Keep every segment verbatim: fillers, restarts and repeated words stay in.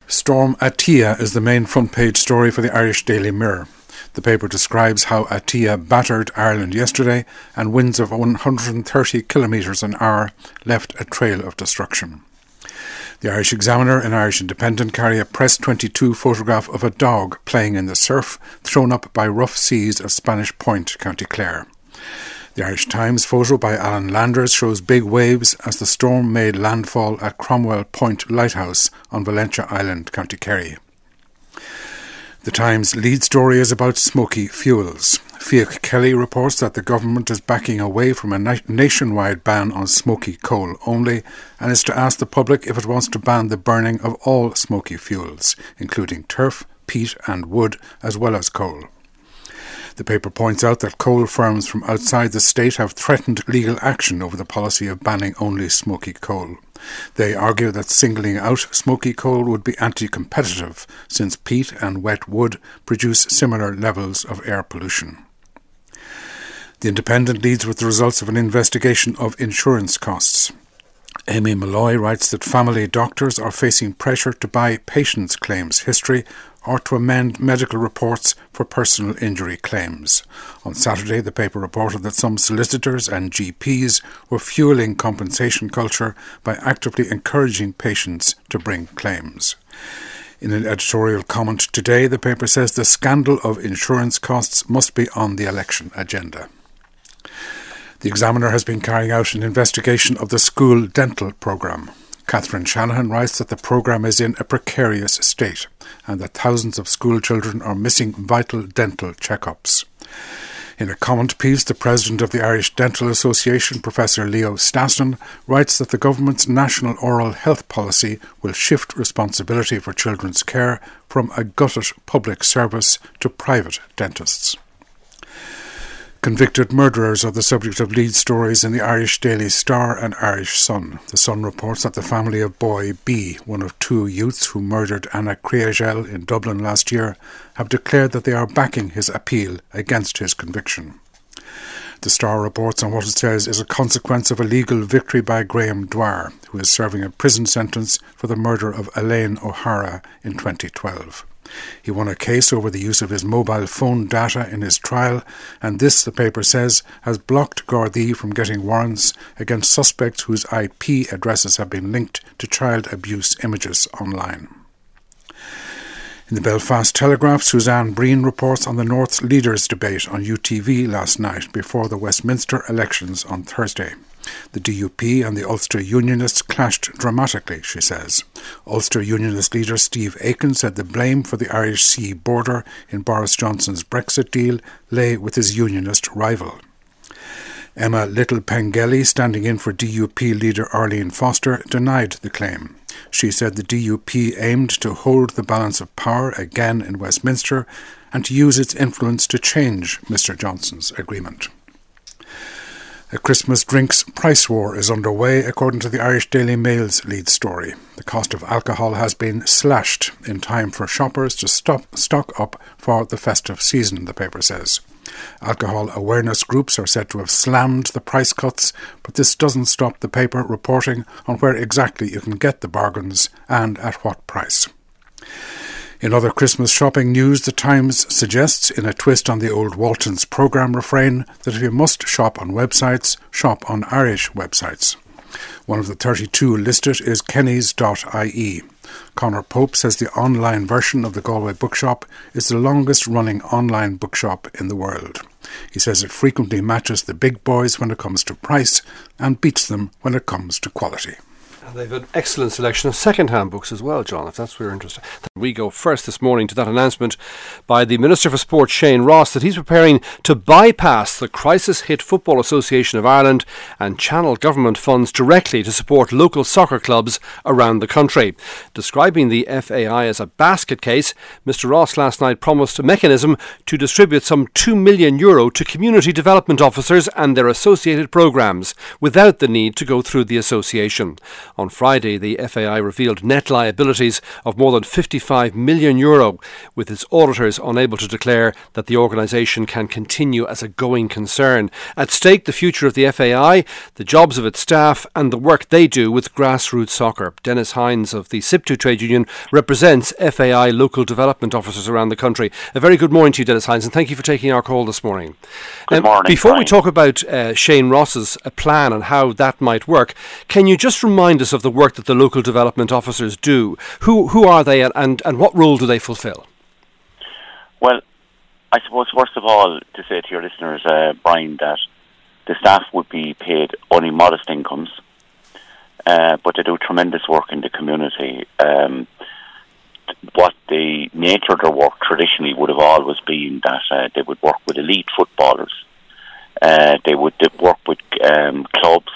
Storm Atia is the main front page story for the Irish Daily Mirror. The paper describes how Atia battered Ireland yesterday and winds of one hundred thirty kilometres an hour left a trail of destruction. The Irish Examiner and Irish Independent carry a Press twenty-two photograph of a dog playing in the surf thrown up by rough seas at Spanish Point, County Clare. The Irish Times photo by Alan Landers shows big waves as the storm made landfall at Cromwell Point Lighthouse on Valentia Island, County Kerry. The Times' lead story is about smoky fuels. Fiach Kelly reports that the government is backing away from a na- nationwide ban on smoky coal only and is to ask the public if it wants to ban the burning of all smoky fuels, including turf, peat and wood, as well as coal. The paper points out that coal firms from outside the state have threatened legal action over the policy of banning only smoky coal. They argue that singling out smoky coal would be anti-competitive, since peat and wet wood produce similar levels of air pollution. The Independent leads with the results of an investigation of insurance costs. Amy Malloy writes that family doctors are facing pressure to buy patients' claims history or to amend medical reports for personal injury claims. On Saturday, the paper reported that some solicitors and G Ps were fuelling compensation culture by actively encouraging patients to bring claims. In an editorial comment today, the paper says the scandal of insurance costs must be on the election agenda. The Examiner has been carrying out an investigation of the school dental programme. Catherine Shanahan writes that the programme is in a precarious state and that thousands of school children are missing vital dental checkups. In a comment piece, the president of the Irish Dental Association, Professor Leo Stassen, writes that the government's national oral health policy will shift responsibility for children's care from a gutted public service to private dentists. Convicted murderers are the subject of lead stories in the Irish Daily Star and Irish Sun. The Sun reports that the family of boy B, one of two youths who murdered Anna Creagel in Dublin last year, have declared that they are backing his appeal against his conviction. The Star reports on what it says is a consequence of a legal victory by Graham Dwyer, who is serving a prison sentence for the murder of Elaine O'Hara in twenty twelve. He won a case over the use of his mobile phone data in his trial, and this, the paper says, has blocked Gardaí from getting warrants against suspects whose I P addresses have been linked to child abuse images online. In the Belfast Telegraph, Suzanne Breen reports on the North's leaders' debate on U T V last night before the Westminster elections on Thursday. The D U P and the Ulster Unionists clashed dramatically, she says. Ulster Unionist leader Steve Aiken said the blame for the Irish Sea border in Boris Johnson's Brexit deal lay with his Unionist rival. Emma Little-Pengelly, standing in for D U P leader Arlene Foster, denied the claim. She said the D U P aimed to hold the balance of power again in Westminster and to use its influence to change Mister Johnson's agreement. A Christmas drinks price war is underway, according to the Irish Daily Mail's lead story. The cost of alcohol has been slashed in time for shoppers to stop, stock up for the festive season, the paper says. Alcohol awareness groups are said to have slammed the price cuts, but this doesn't stop the paper reporting on where exactly you can get the bargains and at what price. In other Christmas shopping news, the Times suggests, in a twist on the old Walton's programme refrain, that if you must shop on websites, shop on Irish websites. One of the thirty-two listed is Kenny's dot I E. Conor Pope says the online version of the Galway bookshop is the longest-running online bookshop in the world. He says it frequently matches the big boys when it comes to price and beats them when it comes to quality. They've an excellent selection of second-hand books as well, John, if that's where you're interested. We go first this morning to that announcement by the Minister for Sport, Shane Ross, that he's preparing to bypass the crisis-hit Football Association of Ireland and channel government funds directly to support local soccer clubs around the country. Describing the F A I as a basket case, Mr Ross last night promised a mechanism to distribute some two million euro to community development officers and their associated programmes without the need to go through the association. On Friday, the F A I revealed net liabilities of more than fifty-five million euro, with its auditors unable to declare that the organisation can continue as a going concern. At stake, the future of the F A I, the jobs of its staff and the work they do with grassroots soccer. Dennis Hines of the SIPTU Trade Union represents F A I local development officers around the country. A very good morning to you, Dennis Hines, and thank you for taking our call this morning. Good um, morning. Before Brian. we talk about uh, Shane Ross's uh, plan and how that might work, can you just remind us of the work that the local development officers do? Who who are they, and, and what role do they fulfil? Well, I suppose first of all to say to your listeners, uh, Brian, that the staff would be paid only modest incomes, uh, but they do tremendous work in the community. Um, what the nature of their work traditionally would have always been that uh, they would work with elite footballers. Uh, they would work with um, clubs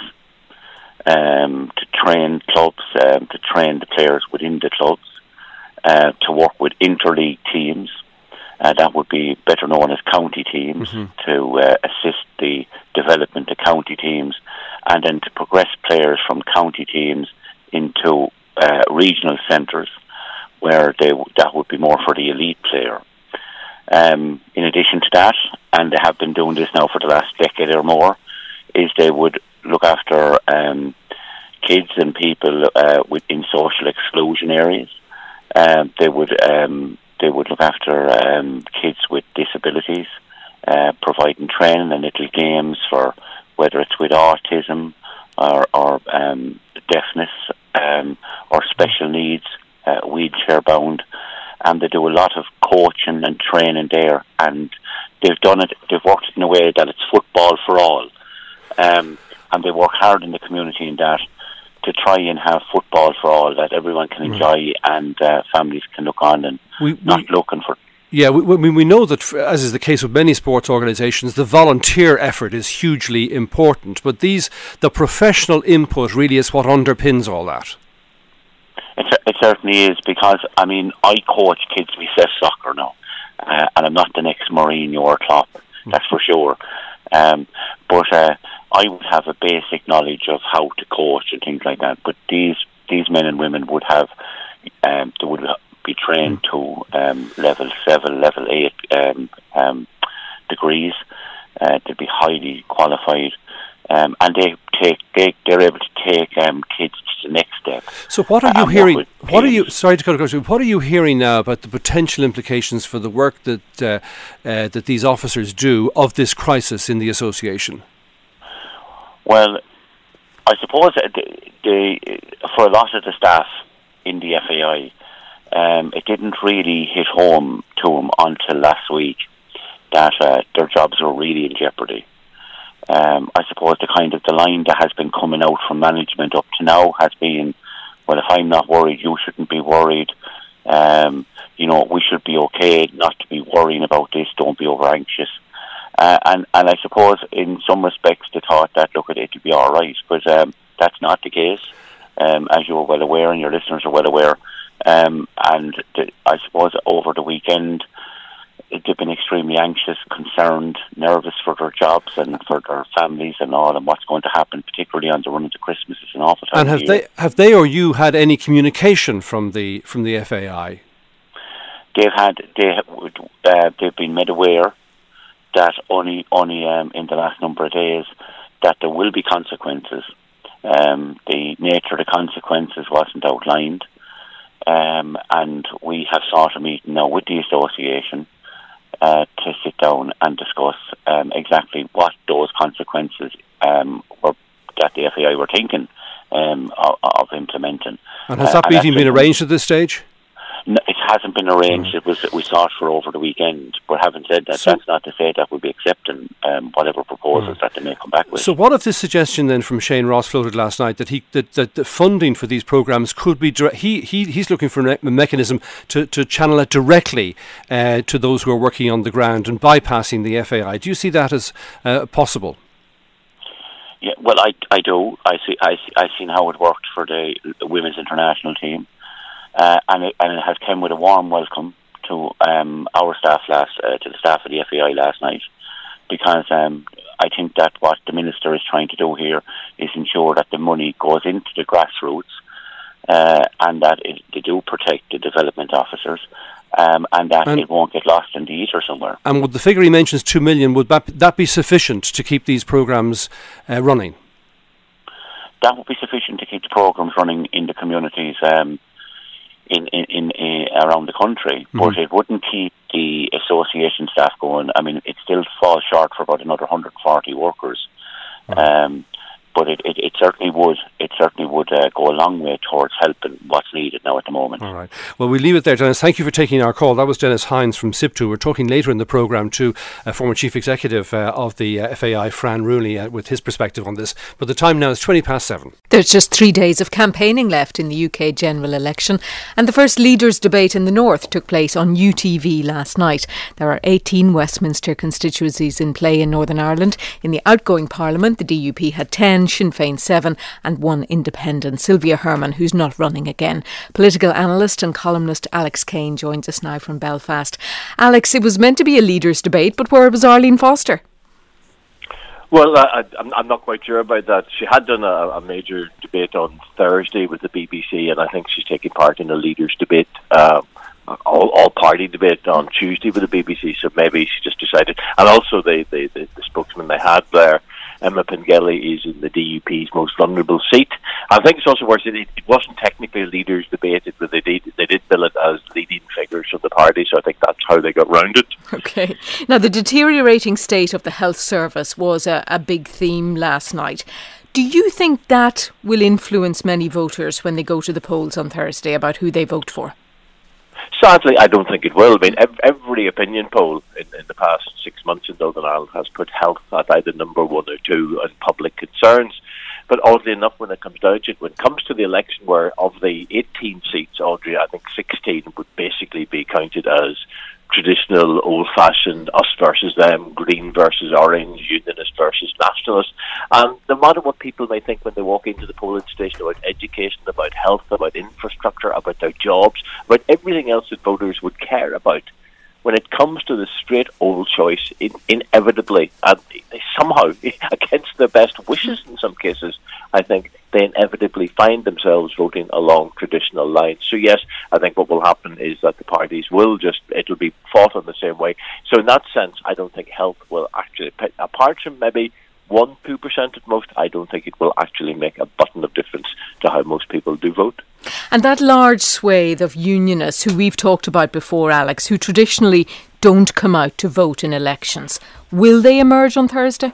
um, to train clubs, um, to train the players within the clubs, uh, to work with interleague teams. Uh, that would be better known as county teams, mm-hmm. to uh, assist the development of county teams, and then to progress players from county teams into uh, regional centres, where they w- that would be more for the elite player. Um, in addition to that, and they have been doing this now for the last decade or more, is they would look after um, kids and people uh, within social exclusion areas. Um, they would um, they would look after um, kids with disabilities, uh, providing training and little games for whether it's with autism or, or um, deafness um, or special needs. Uh, wheelchair bound, and they do a lot of coaching and training there, and they've done it, they've worked it in a way that it's football for all, um, and they work hard in the community in that to try and have football for all, that everyone can enjoy, right. and uh, families can look on and we, we, not looking for. Yeah, we, we, we know that, as is the case with many sports organisations, the volunteer effort is hugely important, but these, the professional input really is what underpins all that. It, it certainly is, because, I mean, I coach kids myself soccer now, uh, and I'm not the next Mourinho or Klopp, that's for sure. Um, but uh, I would have a basic knowledge of how to coach and things like that. But these these men and women would have, um, they would be trained to um, level seven, level eight um, um, degrees. Uh, they'd be highly qualified. Um, and they take they they're able to take um, kids to the next step. So what are you hearing? What are you? Sorry to cut across you. What are you hearing now about the potential implications for the work that uh, uh, that these officers do of this crisis in the association? Well, I suppose the, the for a lot of the staff in the F A I, um, it didn't really hit home to them until last week that uh, their jobs were really in jeopardy. Um, I suppose the kind of the line that has been coming out from management up to now has been, well, if I'm not worried, you shouldn't be worried. Um, you know, we should be okay not to be worrying about this. Don't be over anxious. Uh, and, and I suppose in some respects they thought that, look, it'll be all right. But um, that's not the case, um, as you're well aware and your listeners are well aware. Um, and the, I suppose over the weekend, they've been extremely anxious, concerned, nervous for their jobs and for their families and all, and what's going to happen, particularly on the run into Christmas. It's an awful time. And have they, have they or you had any communication from the from the F A I? They've had they uh, they've been made aware that only only um, in the last number of days that there will be consequences. Um, the nature of the consequences wasn't outlined, um, and we have sought a meeting now with the association. Uh, to sit down and discuss um, exactly what those consequences um, were that the F A I were thinking um, of, of implementing. And has that uh, meeting been arranged at this stage? No, it hasn't been arranged. Mm. It was we sought for over the weekend. But having said that, so that's not to say that we'll be accepting um, whatever proposals mm. that they may come back with. So, what if this suggestion then from Shane Ross floated last night that he that, that the funding for these programmes could be direct, he he he's looking for a mechanism to, to channel it directly uh, to those who are working on the ground and bypassing the F A I. Do you see that as uh, possible? Yeah, well, I I do. I see. I see, I've seen how it worked for the women's international team. Uh, and, it, and it has come with a warm welcome to um, our staff last, uh, to the staff of the F A I last night, because um, I think that what the Minister is trying to do here is ensure that the money goes into the grassroots uh, and that it, they do protect the development officers um, and that and it won't get lost in the ether somewhere. And would the figure he mentions, two million, would that, that be sufficient to keep these programmes uh, running? That would be sufficient to keep the programmes running in the communities um, in, in, in, in around the country, mm-hmm. but it wouldn't keep the association staff going. I mean, it still falls short for about another one hundred forty workers. Mm-hmm. Um, but it, it, it certainly would it certainly would uh, go a long way towards helping what's needed now at the moment. All right. Well, we'll leave it there, Dennis. Thank you for taking our call. That was Dennis Hines from SIPTU. We're talking later in the programme to uh, former Chief Executive uh, of the uh, F A I, Fran Rooney, uh, with his perspective on this. But the time now is twenty past seven. There's just three days of campaigning left in the U K general election, and the first leaders' debate in the North took place on U T V last night. There are eighteen Westminster constituencies in play in Northern Ireland. In the outgoing Parliament, the D U P had ten, Sinn Féin seven and one independent, Sylvia Herman, who's not running again. Political analyst and columnist Alex Kane joins us now from Belfast. Alex, it was meant to be a leaders' debate, but where was Arlene Foster? Well, I, I'm, I'm not quite sure about that. She had done a, a major debate on Thursday with the B B C, and I think she's taking part in a leaders' debate, um, all, all party debate on Tuesday with the B B C, so maybe she just decided. And also the, the, the, the spokesman they had there, Emma Pengelly, is in the D U P's most vulnerable seat. I think it's also worth it, it wasn't technically a leaders' debate, but they did, they did bill it as leading figures of the party, so I think that's how they got round it. Okay. Now, the deteriorating state of the health service was a, a big theme last night. Do you think that will influence many voters when they go to the polls on Thursday about who they vote for? Sadly, I don't think it will. I mean, every opinion poll in, in the past six months in Northern Ireland has put health at either number one or two and public concerns. But oddly enough, when it comes down to it, when it comes to the election, where of the eighteen seats, Audrey, I think sixteen would basically be counted as traditional, old-fashioned, us versus them, green versus orange, unionist versus nationalist. And no matter what people may think when they walk into the polling station about education, about health, about infrastructure, about their jobs, about everything else that voters would care about, when it comes to the straight old choice, in, inevitably, and somehow, against their best wishes in some cases, I think they inevitably find themselves voting along traditional lines. So yes, I think what will happen is that the parties will just, it'll be fought in the same way. So in that sense, I don't think health will actually, apart from maybe one, two percent at most, I don't think it will actually make a button of difference to how most people do vote. And that large swathe of unionists who we've talked about before, Alex, who traditionally don't come out to vote in elections, will they emerge on Thursday?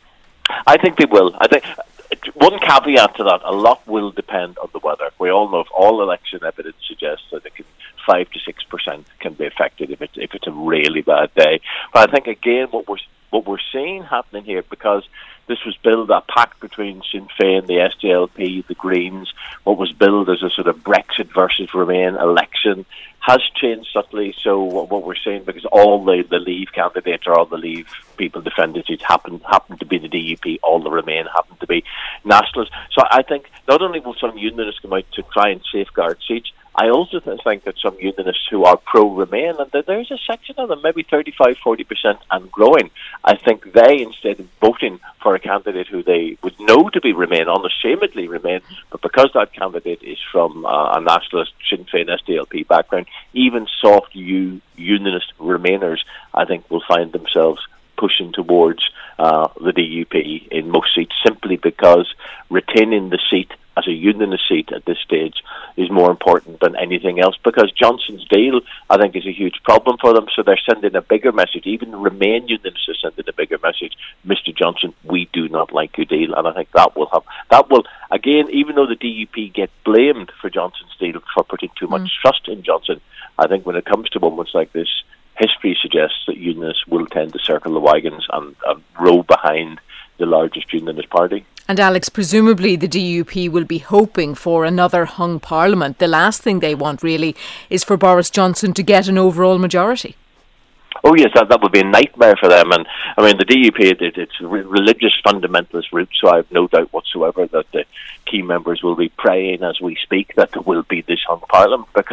I think they will. I think one caveat to that, a lot will depend on the weather. We all know if all election evidence suggests that it can, five to six percent can be affected if it's if it's a really bad day. But I think again, what we're what we're seeing happening here, because this was billed a pact between Sinn Féin, the S D L P, the Greens, what was billed as a sort of Brexit versus Remain election, has changed subtly. So what we're seeing, because all the, the Leave candidates or all the Leave people defending seats happen happen to be the D U P, all the Remain happen to be nationalists. So I think not only will some unionists come out to try and safeguard seats, I also think that some unionists who are pro-Remain, and there's a section of them, maybe thirty-five, forty percent and growing, I think they, instead of voting for a candidate who they would know to be Remain, unashamedly Remain, but because that candidate is from uh, a nationalist Sinn Féin S D L P background, even soft U unionist Remainers, I think, will find themselves pushing towards uh, the D U P in most seats, simply because retaining the seat as a unionist seat at this stage is more important than anything else, because Johnson's deal, I think, is a huge problem for them. So they're sending a bigger message. Even the Remain unionists are sending a bigger message. Mister Johnson, we do not like your deal. And I think that will have, that will, again, even though the D U P get blamed for Johnson's deal for putting too much mm. trust in Johnson, I think when it comes to moments like this, history suggests that unionists will tend to circle the wagons and, and row behind the largest unionist party. And Alex, presumably the D U P will be hoping for another hung parliament. The last thing they want really is for Boris Johnson to get an overall majority. Oh yes, that, that would be a nightmare for them. And I mean, the D U P, it, it's a religious fundamentalist route, so I have no doubt whatsoever that the key members will be praying as we speak that there will be this hung parliament, because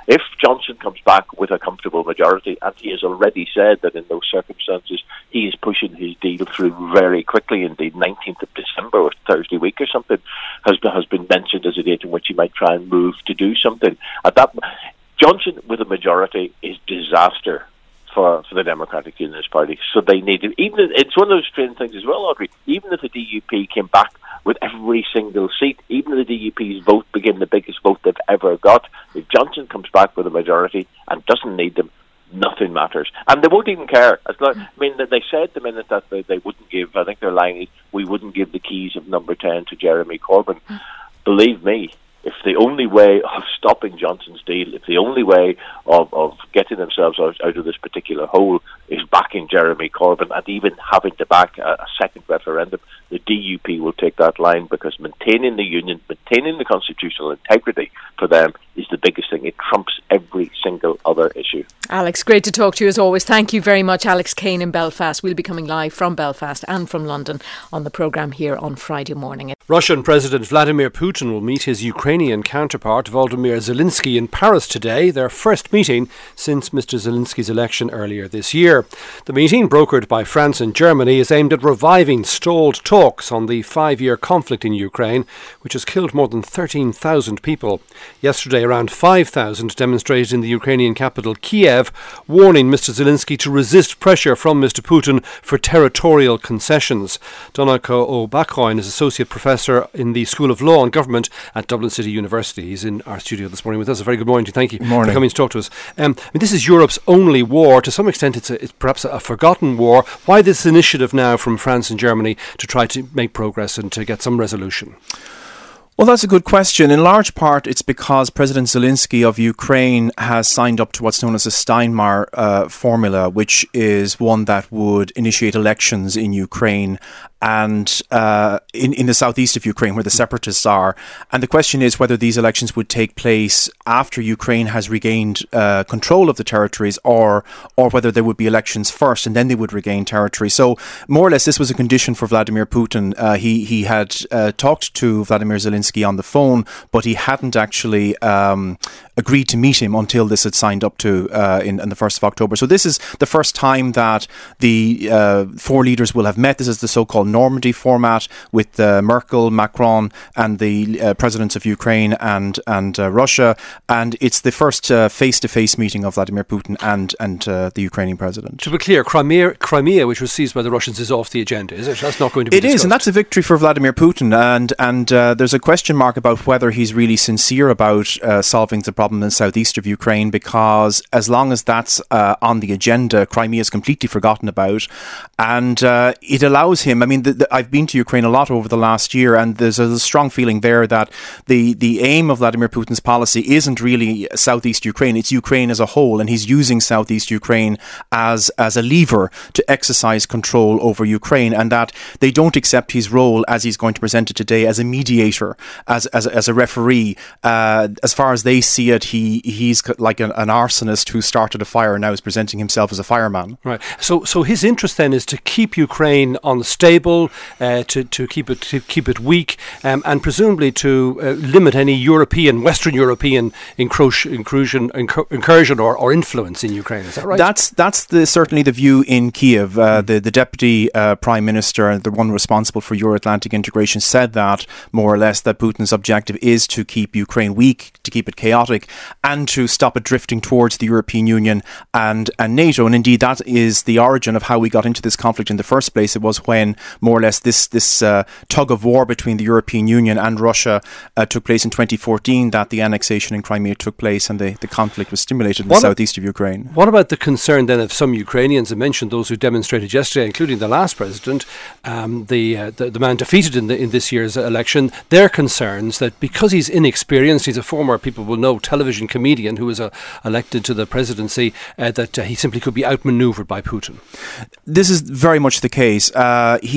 If Johnson comes back with a comfortable majority, and he has already said that in those circumstances he is pushing his deal through very quickly, indeed nineteenth of December or Thursday week or something has, has been mentioned as a date in which he might try and move to do something. At that, Johnson with a majority is disaster for, for the Democratic Unionist Party. So they need to, even if, it's one of those strange things as well, Audrey, even if the D U P came back with every single seat, even if the D U P's vote became the biggest vote they've ever got, if Johnson comes back with a majority and doesn't need them, nothing matters. And they won't even care. As long, I mean, they said the minute that they, they wouldn't give, I think their line is, we wouldn't give the keys of number ten to Jeremy Corbyn. Mm. Believe me, if the only way of stopping Johnson's deal, if the only way of, of getting themselves out, out of this particular hole is backing Jeremy Corbyn and even having to back a, a second referendum, the D U P will take that line, because maintaining the union, maintaining the constitutional integrity for them is the biggest thing. It trumps every single other issue. Alex, great to talk to you as always. Thank you very much. Alex Kane in Belfast. We'll be coming live from Belfast and from London on the programme here on Friday morning. Russian President Vladimir Putin will meet his Ukrainian counterpart Volodymyr Zelensky in Paris today, their first meeting since Mister Zelensky's election earlier this year. The meeting, brokered by France and Germany, is aimed at reviving stalled talks on the five-year conflict in Ukraine, which has killed more than thirteen thousand people. Yesterday, around five thousand demonstrated in the Ukrainian capital, Kiev, warning Mister Zelensky to resist pressure from Mister Putin for territorial concessions. Donnacha O'Bacóin is Associate Professor in the School of Law and Government at Dublin City University. He's in our studio this morning with us. A very good morning to you. Thank you for coming to talk to us. Um, I mean, this is Europe's only war. To some extent, it's, a, it's perhaps a, a forgotten war. Why this initiative now from France and Germany to try to make progress and to get some resolution? Well, that's a good question. In large part, it's because President Zelensky of Ukraine has signed up to what's known as a Steinmeier uh, formula, which is one that would initiate elections in Ukraine and uh, in, in the southeast of Ukraine, where the separatists are. And the question is whether these elections would take place after Ukraine has regained uh, control of the territories, or or whether there would be elections first and then they would regain territory. So more or less, this was a condition for Vladimir Putin. Uh, he, he had uh, talked to Vladimir Zelensky on the phone, but he hadn't actually um, agreed to meet him until this had signed up to uh, in, in the first of October. So this is the first time that the uh, four leaders will have met. This is the so-called Normandy format with uh, Merkel, Macron and the uh, presidents of Ukraine and and uh, Russia, and it's the first uh, face-to-face meeting of Vladimir Putin and and uh, the Ukrainian president. To be clear, Crimea, Crimea, which was seized by the Russians, is off the agenda, is it? That's not going to be It discussed. Is, and that's a victory for Vladimir Putin, and and uh, there's a question mark about whether he's really sincere about uh, solving the problem in the southeast of Ukraine, because as long as that's uh, on the agenda, Crimea is completely forgotten about, and uh, it allows him, I mean, The, the, I've been to Ukraine a lot over the last year, and there's a, a strong feeling there that the, the aim of Vladimir Putin's policy isn't really southeast Ukraine, it's Ukraine as a whole, and he's using southeast Ukraine as, as a lever to exercise control over Ukraine, and that they don't accept his role, as he's going to present it today, as a mediator, as as, as a referee. Uh, as far as they see it, he he's like an, an arsonist who started a fire and now is presenting himself as a fireman. Right. So so his interest then is to keep Ukraine unstable, Uh, to, to keep it to keep it weak, um, and presumably to uh, limit any European, Western European incro- incursion, incur- incursion or, or influence in Ukraine. Is that right? That's that's the, certainly the view in Kiev. Uh, mm. the, the deputy uh, prime minister, the one responsible for Euro-Atlantic integration, said that more or less that Putin's objective is to keep Ukraine weak, to keep it chaotic, and to stop it drifting towards the European Union and, and NATO. And indeed, that is the origin of how we got into this conflict in the first place. It was when more or less this this uh, tug of war between the European Union and Russia uh, took place in twenty fourteen, that the annexation in Crimea took place and the, the conflict was stimulated in what the southeast of Ukraine. What about the concern then of some Ukrainians? I mentioned those who demonstrated yesterday, including the last president, um, the, uh, the the man defeated in, the, in this year's election. Their concerns that because he's inexperienced, he's a former, people will know, television comedian who was uh, elected to the presidency, uh, that uh, he simply could be outmaneuvered by Putin. This is very much the case. Uh, he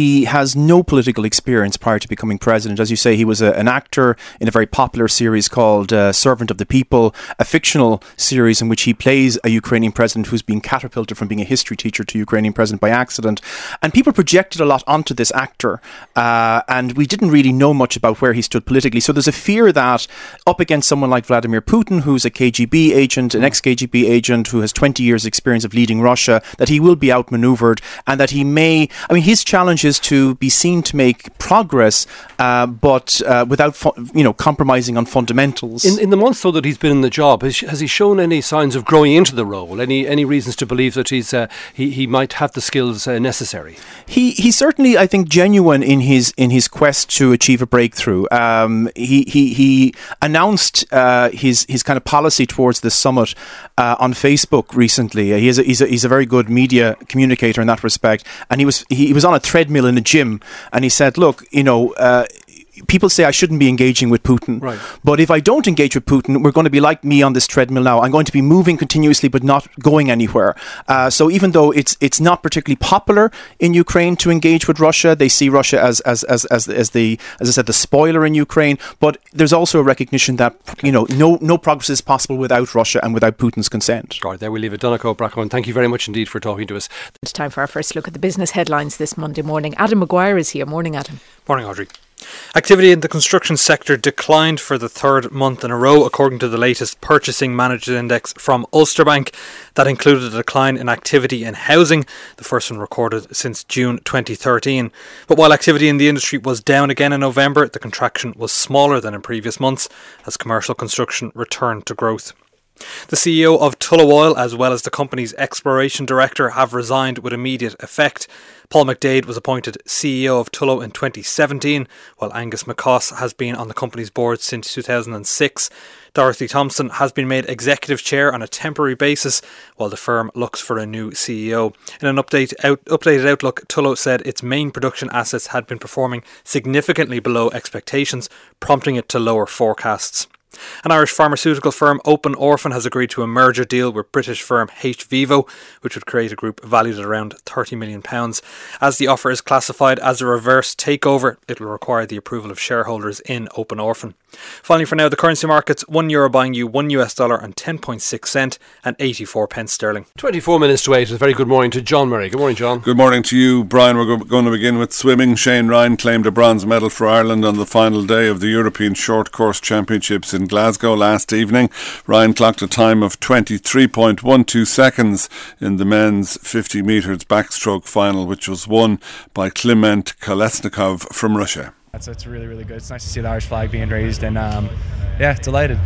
he has no political experience prior to becoming president. As you say, he was a, an actor in a very popular series called uh, Servant of the People, a fictional series in which he plays a Ukrainian president who's been catapulted from being a history teacher to Ukrainian president by accident. And people projected a lot onto this actor, uh, and we didn't really know much about where he stood politically. So there's a fear that up against someone like Vladimir Putin, who's a K G B agent, an ex-K G B agent who has twenty years experience of leading Russia, that he will be outmaneuvered, and that he may, I mean, his challenge is to be seen to make progress, uh, but uh, without, fu- you know, compromising on fundamentals. In, in the months, though, that he's been in the job, has, has he shown any signs of growing into the role? Any any reasons to believe that he's uh, he, he might have the skills uh, necessary? He he's certainly, I think, genuine in his in his quest to achieve a breakthrough. Um, he he he announced uh, his his kind of policy towards this summit uh, on Facebook recently. Uh, he is a, he's a, he's a very good media communicator in that respect, and he was he, he was on a treadmill in a gym, and he said, "Look, you know." Uh, People say I shouldn't be engaging with Putin, right. But if I don't engage with Putin, we're going to be like me on this treadmill now. I'm going to be moving continuously, but not going anywhere. Uh, so even though it's it's not particularly popular in Ukraine to engage with Russia, they see Russia as as as as, as the as I said the spoiler in Ukraine. But there's also a recognition that you know no no progress is possible without Russia and without Putin's consent. All right, there we leave it. Donncha O'Bracón, thank you very much indeed for talking to us. It's time for our first look at the business headlines this Monday morning. Adam Maguire is here. Morning, Adam. Morning, Audrey. Activity in the construction sector declined for the third month in a row, according to the latest Purchasing Managers Index from Ulster Bank. That included a decline in activity in housing, the first one recorded since June twenty thirteen. But while activity in the industry was down again in November, the contraction was smaller than in previous months as commercial construction returned to growth. The C E O of Tullow Oil, as well as the company's exploration director, have resigned with immediate effect. Paul McDade was appointed C E O of Tullow in twenty seventeen, while Angus McCoss has been on the company's board since two thousand six. Dorothy Thompson has been made executive chair on a temporary basis, while the firm looks for a new C E O. In an update out, updated outlook, Tullow said its main production assets had been performing significantly below expectations, prompting it to lower forecasts. An Irish pharmaceutical firm, Open Orphan, has agreed to a merger deal with British firm hVivo, which would create a group valued at around thirty million pounds. As the offer is classified as a reverse takeover, it will require the approval of shareholders in Open Orphan. Finally, for now, the currency markets: one euro buying you one U S dollar and ten point six cent and eighty-four pence sterling. twenty-four minutes to eight. A very good morning to John Murray. Good morning, John. Good morning to you, Brian. We're go- going to begin with swimming. Shane Ryan claimed a bronze medal for Ireland on the final day of the European Short Course Championships in Glasgow last evening. Ryan clocked a time of twenty-three point one two seconds in the men's fifty metres backstroke final, which was won by Kliment Kolesnikov from Russia. That's, that's really, really good. It's nice to see the Irish flag being raised, and um, yeah, delighted.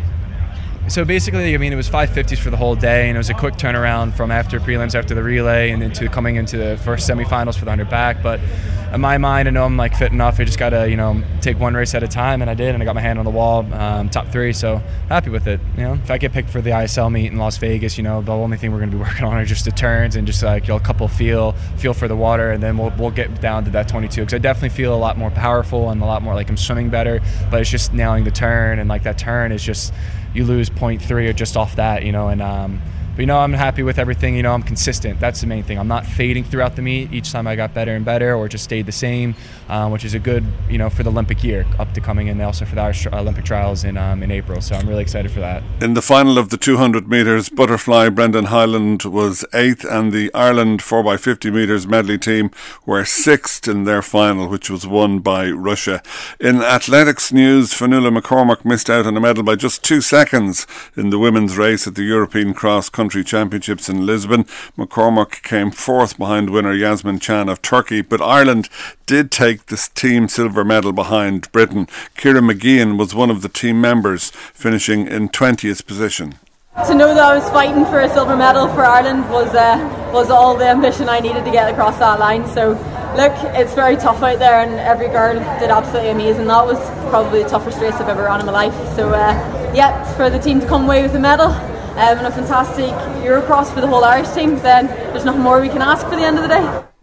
So basically, I mean, it was five fifties for the whole day, and it was a quick turnaround from after prelims, after the relay, and into coming into the first semifinals for the one hundred back. But in my mind, I know I'm like fit enough. I just got to, you know, take one race at a time, and I did, and I got my hand on the wall, um, top three. So happy with it. You know, if I get picked for the I S L meet in Las Vegas, you know, the only thing we're going to be working on are just the turns and just like you know, a couple feel feel for the water, and then we'll we'll get down to that twenty-two. Because I definitely feel a lot more powerful and a lot more like I'm swimming better. But it's just nailing the turn, and like that turn is just. You lose zero point three or just off that, you know, and um, but you know I'm happy with everything. You know, I'm consistent. That's the main thing. I'm not fading throughout the meet. Each time I got better and better, or just stayed the same, um, which is a good, you know, for the Olympic year up to coming in, also for the Irish Olympic trials in um, in April. So I'm really excited for that. In the final of the two hundred metres butterfly, Brendan Hyland was eighth, and the Ireland four by fifty metres medley team were sixth in their final, which was won by Russia. In athletics news, Fionnuala McCormack missed out on a medal by just two seconds in the women's race at the European Cross Country Championships in Lisbon. McCormack came fourth behind winner Yasmin Chan of Turkey, but Ireland did take the team silver medal behind Britain. Ciara McGeehan was one of the team members, finishing in twentieth position. To know that I was fighting for a silver medal for Ireland was uh, was all the ambition I needed to get across that line. So look, it's very tough out there, and every girl did absolutely amazing. That was probably the toughest race I've ever run in my life. So uh, yeah, for the team to come away with a medal um, and a fantastic Eurocross for the whole Irish team, then there's nothing more we can ask for the end of the day.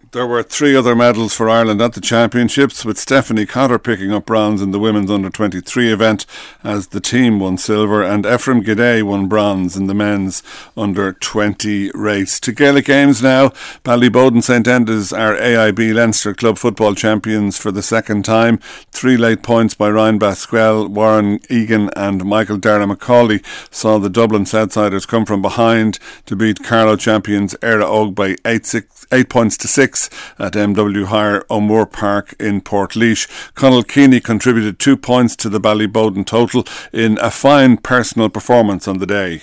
There were three other medals for Ireland at the Championships, with Stephanie Cotter picking up bronze in the women's under twenty-three event as the team won silver, and Ephraim Gidey won bronze in the men's under twenty race. To Gaelic games now. Ballyboden St Enda's are A I B Leinster Club football champions for the second time. Three late points by Ryan Basquel, Warren Egan and Michael Dara McCauley saw the Dublin Southsiders come from behind to beat Carlow champions Éire Óg by eight, six, eight points to six at M W Hire O'Moore Park in Portlaoise. Conal Keeney contributed two points to the Ballyboden total in a fine personal performance on the day.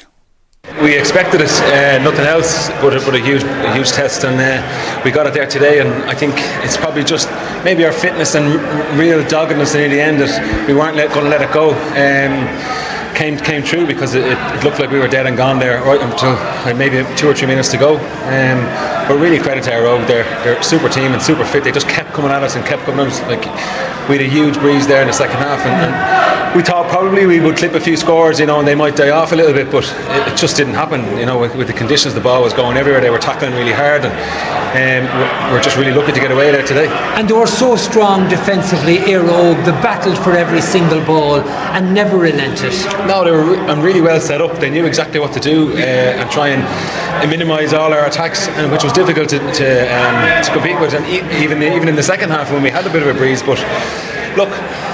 We expected it, uh, nothing else but a, but a huge a huge test, and uh, we got it there today. And I think it's probably just maybe our fitness and r- real doggedness in the end that we weren't let, going to let it go. Um, came came true because it, it looked like we were dead and gone there right until uh, maybe two or three minutes to go. Um, but really credit to Éire Óg, they're, they're a super team and super fit. They just kept coming at us and kept coming at us. Like, we had a huge breeze there in the second half, and, and we thought probably we would clip a few scores, you know, and they might die off a little bit, but it, it just didn't happen. You know, with, with the conditions, the ball was going everywhere. They were tackling really hard, and um, we're, we're just really lucky to get away there today. And they were so strong defensively, Éire Óg. They battled for every single ball and never relented. No, they were and really well set up. They knew exactly what to do uh, and try and minimise all our attacks, and which was difficult to to, um, to compete with. And e- even even in the second half when we had a bit of a breeze, but look,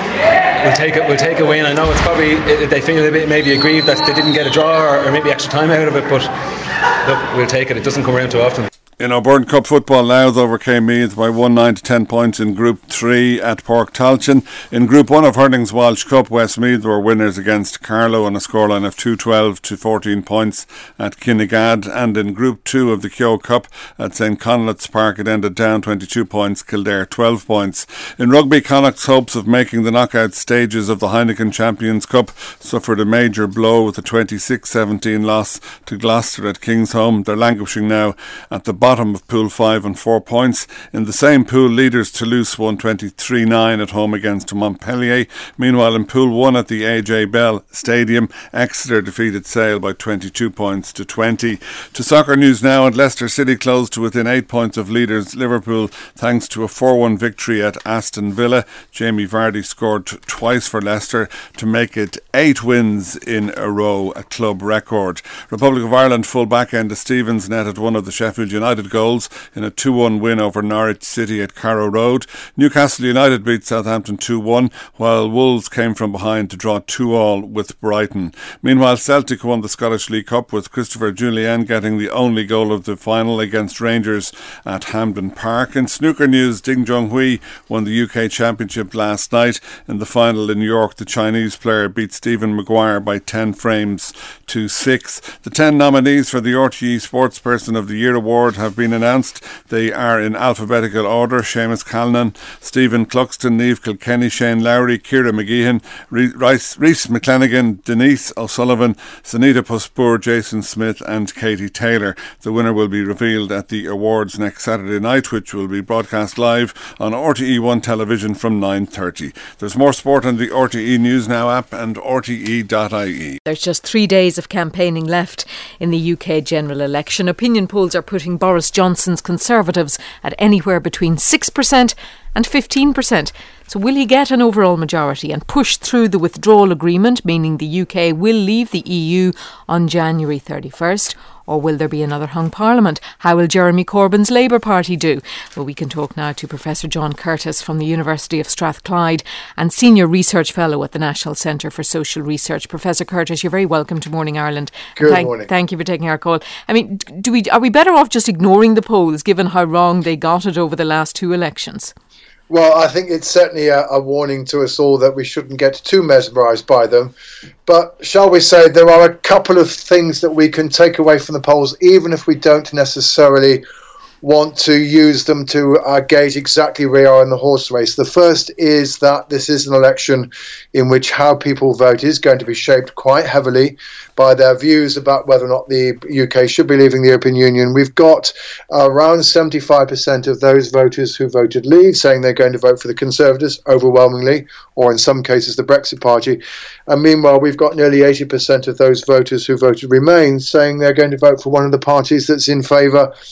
we'll take it. We'll take a win. I know it's probably they feel a bit maybe aggrieved that they didn't get a draw or, or maybe extra time out of it, but look, we'll take it. It doesn't come around too often. In O'Byrne Cup football, Louth overcame Meath by one nine to ten points in Group three at Pork Talchin. In Group one of Hurling's Walsh Cup, Westmeath were winners against Carlow on a scoreline of two twelve to fourteen points at Kinnegad. And in Group two of the Keogh Cup at St Conleth's Park, it ended down twenty-two points, Kildare twelve points. In rugby, Connacht's hopes of making the knockout stages of the Heineken Champions Cup suffered a major blow with a twenty-six seventeen loss to Gloucester at Kingsholm. They're languishing now at the bottom of Pool five on four points. In the same pool, leaders Toulouse won twenty-three nine at home against Montpellier. Meanwhile, in Pool one at the A J Bell Stadium, Exeter defeated Sale by twenty-two points to twenty. To soccer news now, and Leicester City closed to within eight points of leaders Liverpool thanks to a four one victory at Aston Villa. Jamie Vardy scored t- twice for Leicester to make it eight wins in a row, a club record. Republic of Ireland full-back Enda Stevens netted one of the Sheffield United goals in a two one win over Norwich City at Carrow Road. Newcastle United beat Southampton two one, while Wolves came from behind to draw two all with Brighton. Meanwhile, Celtic won the Scottish League Cup with Christopher Jullien getting the only goal of the final against Rangers at Hampden Park. In snooker news, Ding Junhui won the U K Championship last night. In the final in New York, the Chinese player beat Stephen Maguire by ten frames to six. The ten nominees for the R T E Sportsperson of the Year award have been announced. They are in alphabetical order: Seamus Callan, Stephen Cluxton, Niamh Kilkenny, Shane Lowry, Ciara McGeehan, Rhys McClanagan, Denise O'Sullivan, Sunita Puspur, Jason Smith and Katie Taylor. The winner will be revealed at the awards next Saturday night, which will be broadcast live on R T E one television from nine thirty. There's more sport on the R T E News Now app and R T E dot I E. There's just three days of campaigning left in the U K general election. Opinion polls are putting Boris Johnson's Conservatives at anywhere between six percent and fifteen percent. So will he get an overall majority and push through the withdrawal agreement, meaning the U K will leave the E U on January thirty-first? Or will there be another hung parliament? How will Jeremy Corbyn's Labour Party do? Well, we can talk now to Professor John Curtis from the University of Strathclyde and Senior Research Fellow at the National Centre for Social Research. Professor Curtis, you're very welcome to Morning Ireland. Good thank, morning. Thank you for taking our call. I mean, do we are we better off just ignoring the polls, given how wrong they got it over the last two elections? Well, I think it's certainly a, a warning to us all that we shouldn't get too mesmerised by them. But shall we say there are a couple of things that we can take away from the polls, even if we don't necessarily want to use them to uh, gauge exactly where we are in the horse race. The first is that this is an election in which how people vote is going to be shaped quite heavily by their views about whether or not the U K should be leaving the European Union. We've got around seventy-five percent of those voters who voted leave saying they're going to vote for the Conservatives overwhelmingly, or in some cases the Brexit Party. And meanwhile, we've got nearly eighty percent of those voters who voted Remain saying they're going to vote for one of the parties that's in favour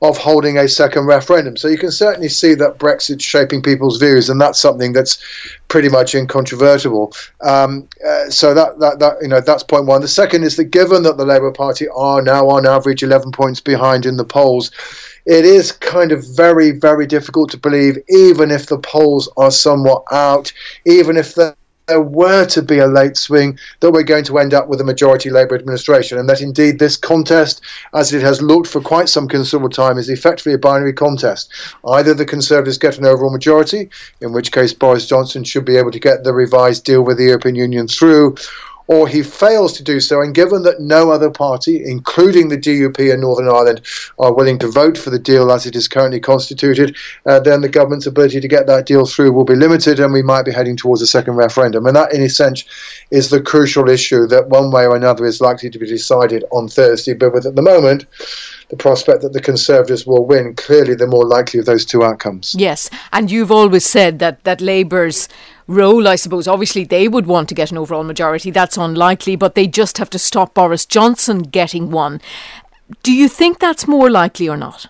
of holding a second referendum. So you can certainly see that Brexit's shaping people's views, and that's something that's pretty much incontrovertible. Um, uh, so that, that, that, you know, that's point one. The second is that given that the Labour Party are now on average eleven points behind in the polls, it is kind of very, very difficult to believe, even if the polls are somewhat out, even if there were to be a late swing, that we're going to end up with a majority Labour administration, and that indeed this contest, as it has looked for quite some considerable time, is effectively a binary contest. Either the Conservatives get an overall majority, in which case Boris Johnson should be able to get the revised deal with the European Union through, or he fails to do so, and given that no other party, including the D U P in Northern Ireland, are willing to vote for the deal as it is currently constituted, uh, then the government's ability to get that deal through will be limited, and we might be heading towards a second referendum. And that, in a sense, is the crucial issue that one way or another is likely to be decided on Thursday. But with, at the moment, the prospect that the Conservatives will win, clearly the more likely of those two outcomes. Yes, and you've always said that, that Labour's role, I suppose, obviously they would want to get an overall majority. That's unlikely, but they just have to stop Boris Johnson getting one. Do you think that's more likely or not?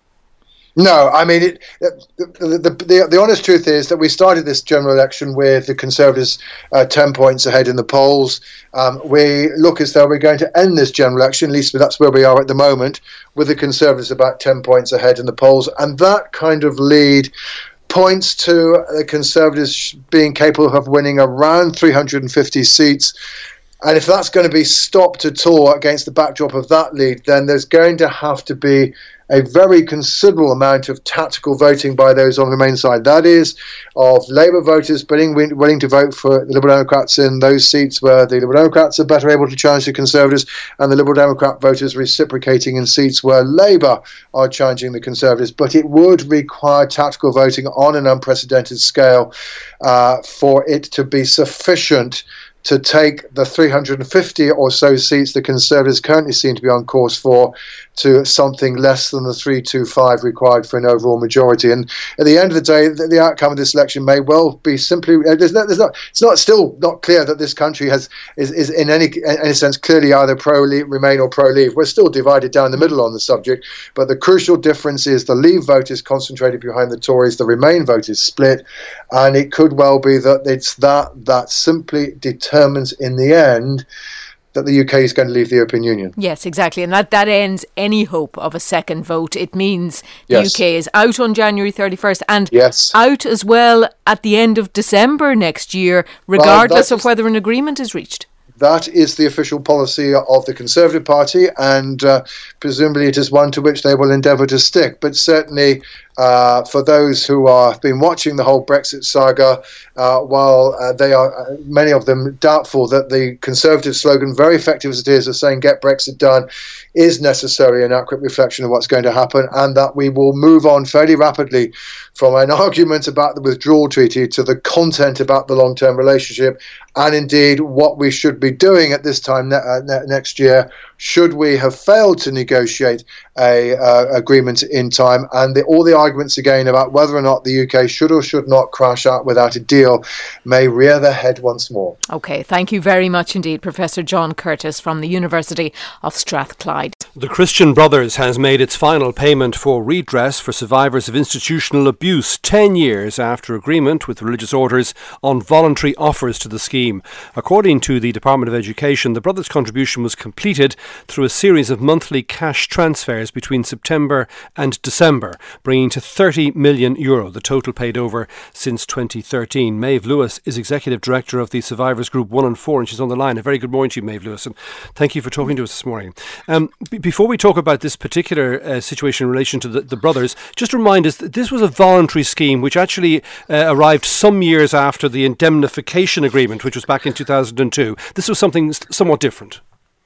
No, I mean, it, the, the, the, the honest truth is that we started this general election with the Conservatives uh, ten points ahead in the polls. Um, we look as though we're going to end this general election, at least that's where we are at the moment, with the Conservatives about ten points ahead in the polls. And that kind of lead points to the Conservatives being capable of winning around three hundred fifty seats. And if that's going to be stopped at all against the backdrop of that lead, then there's going to have to be a very considerable amount of tactical voting by those on the Remain side. That is, of Labour voters willing, willing to vote for the Liberal Democrats in those seats where the Liberal Democrats are better able to challenge the Conservatives, and the Liberal Democrat voters reciprocating in seats where Labour are challenging the Conservatives. But it would require tactical voting on an unprecedented scale uh, for it to be sufficient to take the three hundred fifty or so seats the Conservatives currently seem to be on course for to something less than the three twenty-five required for an overall majority. And at the end of the day, the, the outcome of this election may well be simply uh, there's no, there's not it's not still not clear that this country has is, is in any in any sense clearly either pro Remain or pro Leave. We're still divided down the middle on the subject, but the crucial difference is the Leave vote is concentrated behind the Tories, the Remain vote is split, and it could well be that it's that that simply determines determines in the end that the U K is going to leave the European Union. Yes, exactly. And that, that ends any hope of a second vote. It means the yes. U K is out on January thirty-first and yes. out as well at the end of December next year, regardless well, of whether an agreement is reached. That is the official policy of the Conservative Party, and uh, presumably it is one to which they will endeavour to stick. But certainly uh, for those who have been watching the whole Brexit saga, uh, while uh, they are, uh, many of them, doubtful that the Conservative slogan, very effective as it is, of saying get Brexit done, is necessarily an accurate reflection of what's going to happen, and that we will move on fairly rapidly from an argument about the withdrawal treaty to the content about the long-term relationship, and indeed what we should be doing at this time ne- uh, ne- next year should we have failed to negotiate a uh, agreement in time. And the, all the arguments again about whether or not the U K should or should not crash out without a deal may rear their head once more. OK, thank you very much indeed, Professor John Curtis from the University of Strathclyde. The Christian Brothers has made its final payment for redress for survivors of institutional abuse ten years after agreement with religious orders on voluntary offers to the scheme. According to the Department of Education, the Brothers' contribution was completed through a series of monthly cash transfers between September and December, bringing to thirty million euro, the total paid over since twenty thirteen. Maeve Lewis is Executive Director of the Survivors Group one and four, and she's on the line. A very good morning to you, Maeve Lewis, and thank you for talking to us this morning. Um, b- before we talk about this particular uh, situation in relation to the, the brothers, just remind us that this was a voluntary scheme which actually uh, arrived some years after the indemnification agreement, which was back in two thousand two. This was something somewhat different.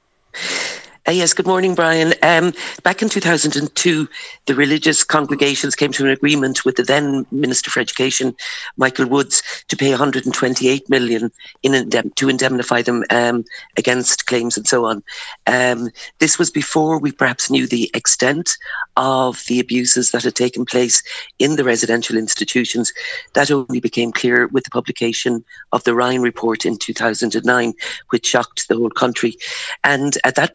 Uh, yes, good morning, Brian. Um, back in two thousand two, the religious congregations came to an agreement with the then Minister for Education, Michael Woods, to pay one hundred twenty-eight million pounds in indem- to indemnify them um, against claims and so on. Um, this was before we perhaps knew the extent of the abuses that had taken place in the residential institutions. That only became clear with the publication of the Ryan report in two thousand nine, which shocked the whole country. And at that point,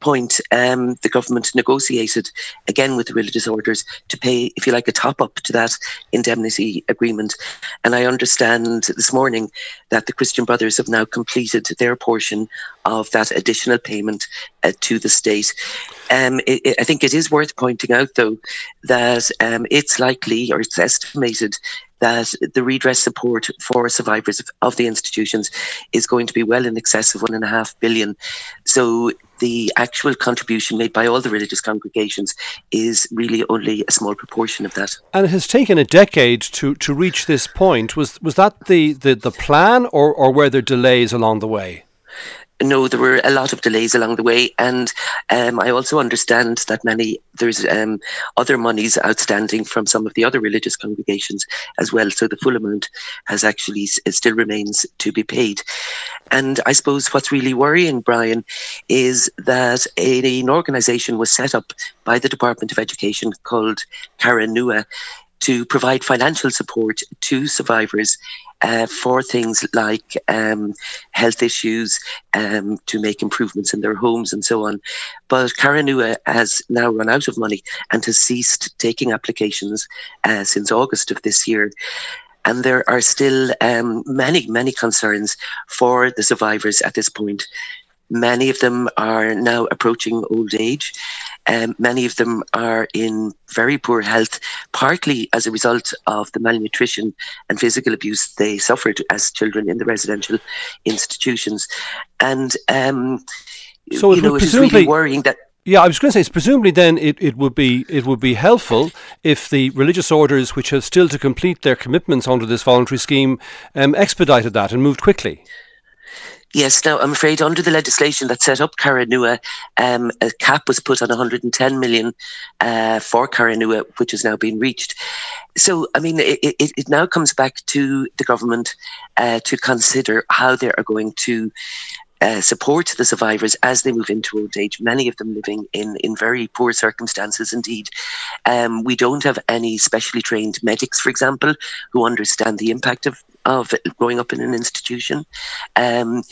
um, the government negotiated again with the religious orders to pay, if you like, a top up to that indemnity agreement. And I understand this morning that the Christian Brothers have now completed their portion of that additional payment uh, to the state. Um, it, it, I think it is worth pointing out, though, that um, it's likely, or it's estimated, that the redress support for survivors of, of the institutions is going to be well in excess of one and a half billion. So the actual contribution made by all the religious congregations is really only a small proportion of that. And it has taken a decade to, to reach this point. Was was that the, the, the plan, or, or were there delays along the way? No, there were a lot of delays along the way, and um, I also understand that many there's um, other monies outstanding from some of the other religious congregations as well. So the full amount has actually it still remains to be paid. And I suppose what's really worrying, Brian, is that a, an organisation was set up by the Department of Education called Cara Nua to provide financial support to survivors Uh, for things like um, health issues, um, to make improvements in their homes and so on. But Cara Nua has now run out of money and has ceased taking applications uh, since August of this year. And there are still um, many, many concerns for the survivors at this point. Many of them are now approaching old age. Um, many of them are in very poor health, partly as a result of the malnutrition and physical abuse they suffered as children in the residential institutions. And um, so it you know, would it is presumably really worrying that. Yeah, I was going to say, presumably then it, it would be it would be helpful if the religious orders, which have still to complete their commitments under this voluntary scheme, um, expedited that and moved quickly. Yes, now I'm afraid under the legislation that set up Cara Nua, um, a cap was put on one hundred ten million uh, for Cara Nua, which has now been reached. So, I mean, it, it, it now comes back to the government uh, to consider how they are going to Uh, support the survivors as they move into old age, many of them living in, in very poor circumstances indeed. Um, we don't have any specially trained medics, for example, who understand the impact of, of growing up in an institution. Um,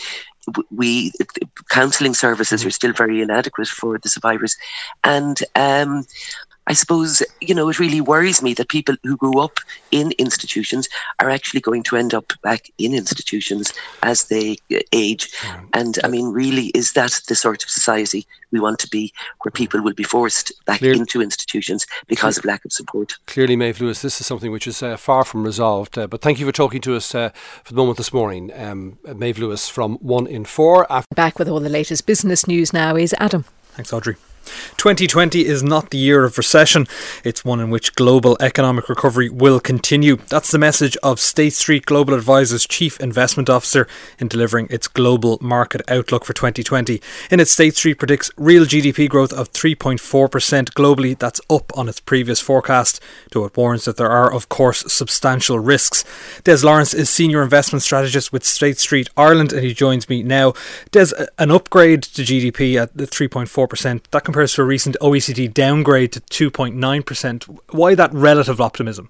we counselling services are still very inadequate for the survivors. And um, I suppose, you know, it really worries me that people who grew up in institutions are actually going to end up back in institutions as they age. And I mean, really, is that the sort of society we want to be, where people will be forced back Clear. into institutions because Clear. of lack of support? Clearly, Maeve Lewis, this is something which is uh, far from resolved. Uh, but thank you for talking to us uh, for the moment this morning. Um, Maeve Lewis from One in Four. After- Back with all the latest business news now is Adam. Thanks, Audrey. twenty twenty is not the year of recession. It's one in which global economic recovery will continue. That's the message of State Street Global Advisors Chief Investment Officer in delivering its global market outlook for twenty twenty. In it, State Street predicts real G D P growth of three point four percent globally. That's up on its previous forecast, though it warns that there are, of course, substantial risks. Des Lawrence is Senior Investment Strategist with State Street Ireland, and he joins me now. Des, an upgrade to G D P at three point four percent, that compares to a recent O E C D downgrade to two point nine percent. Why that relative optimism?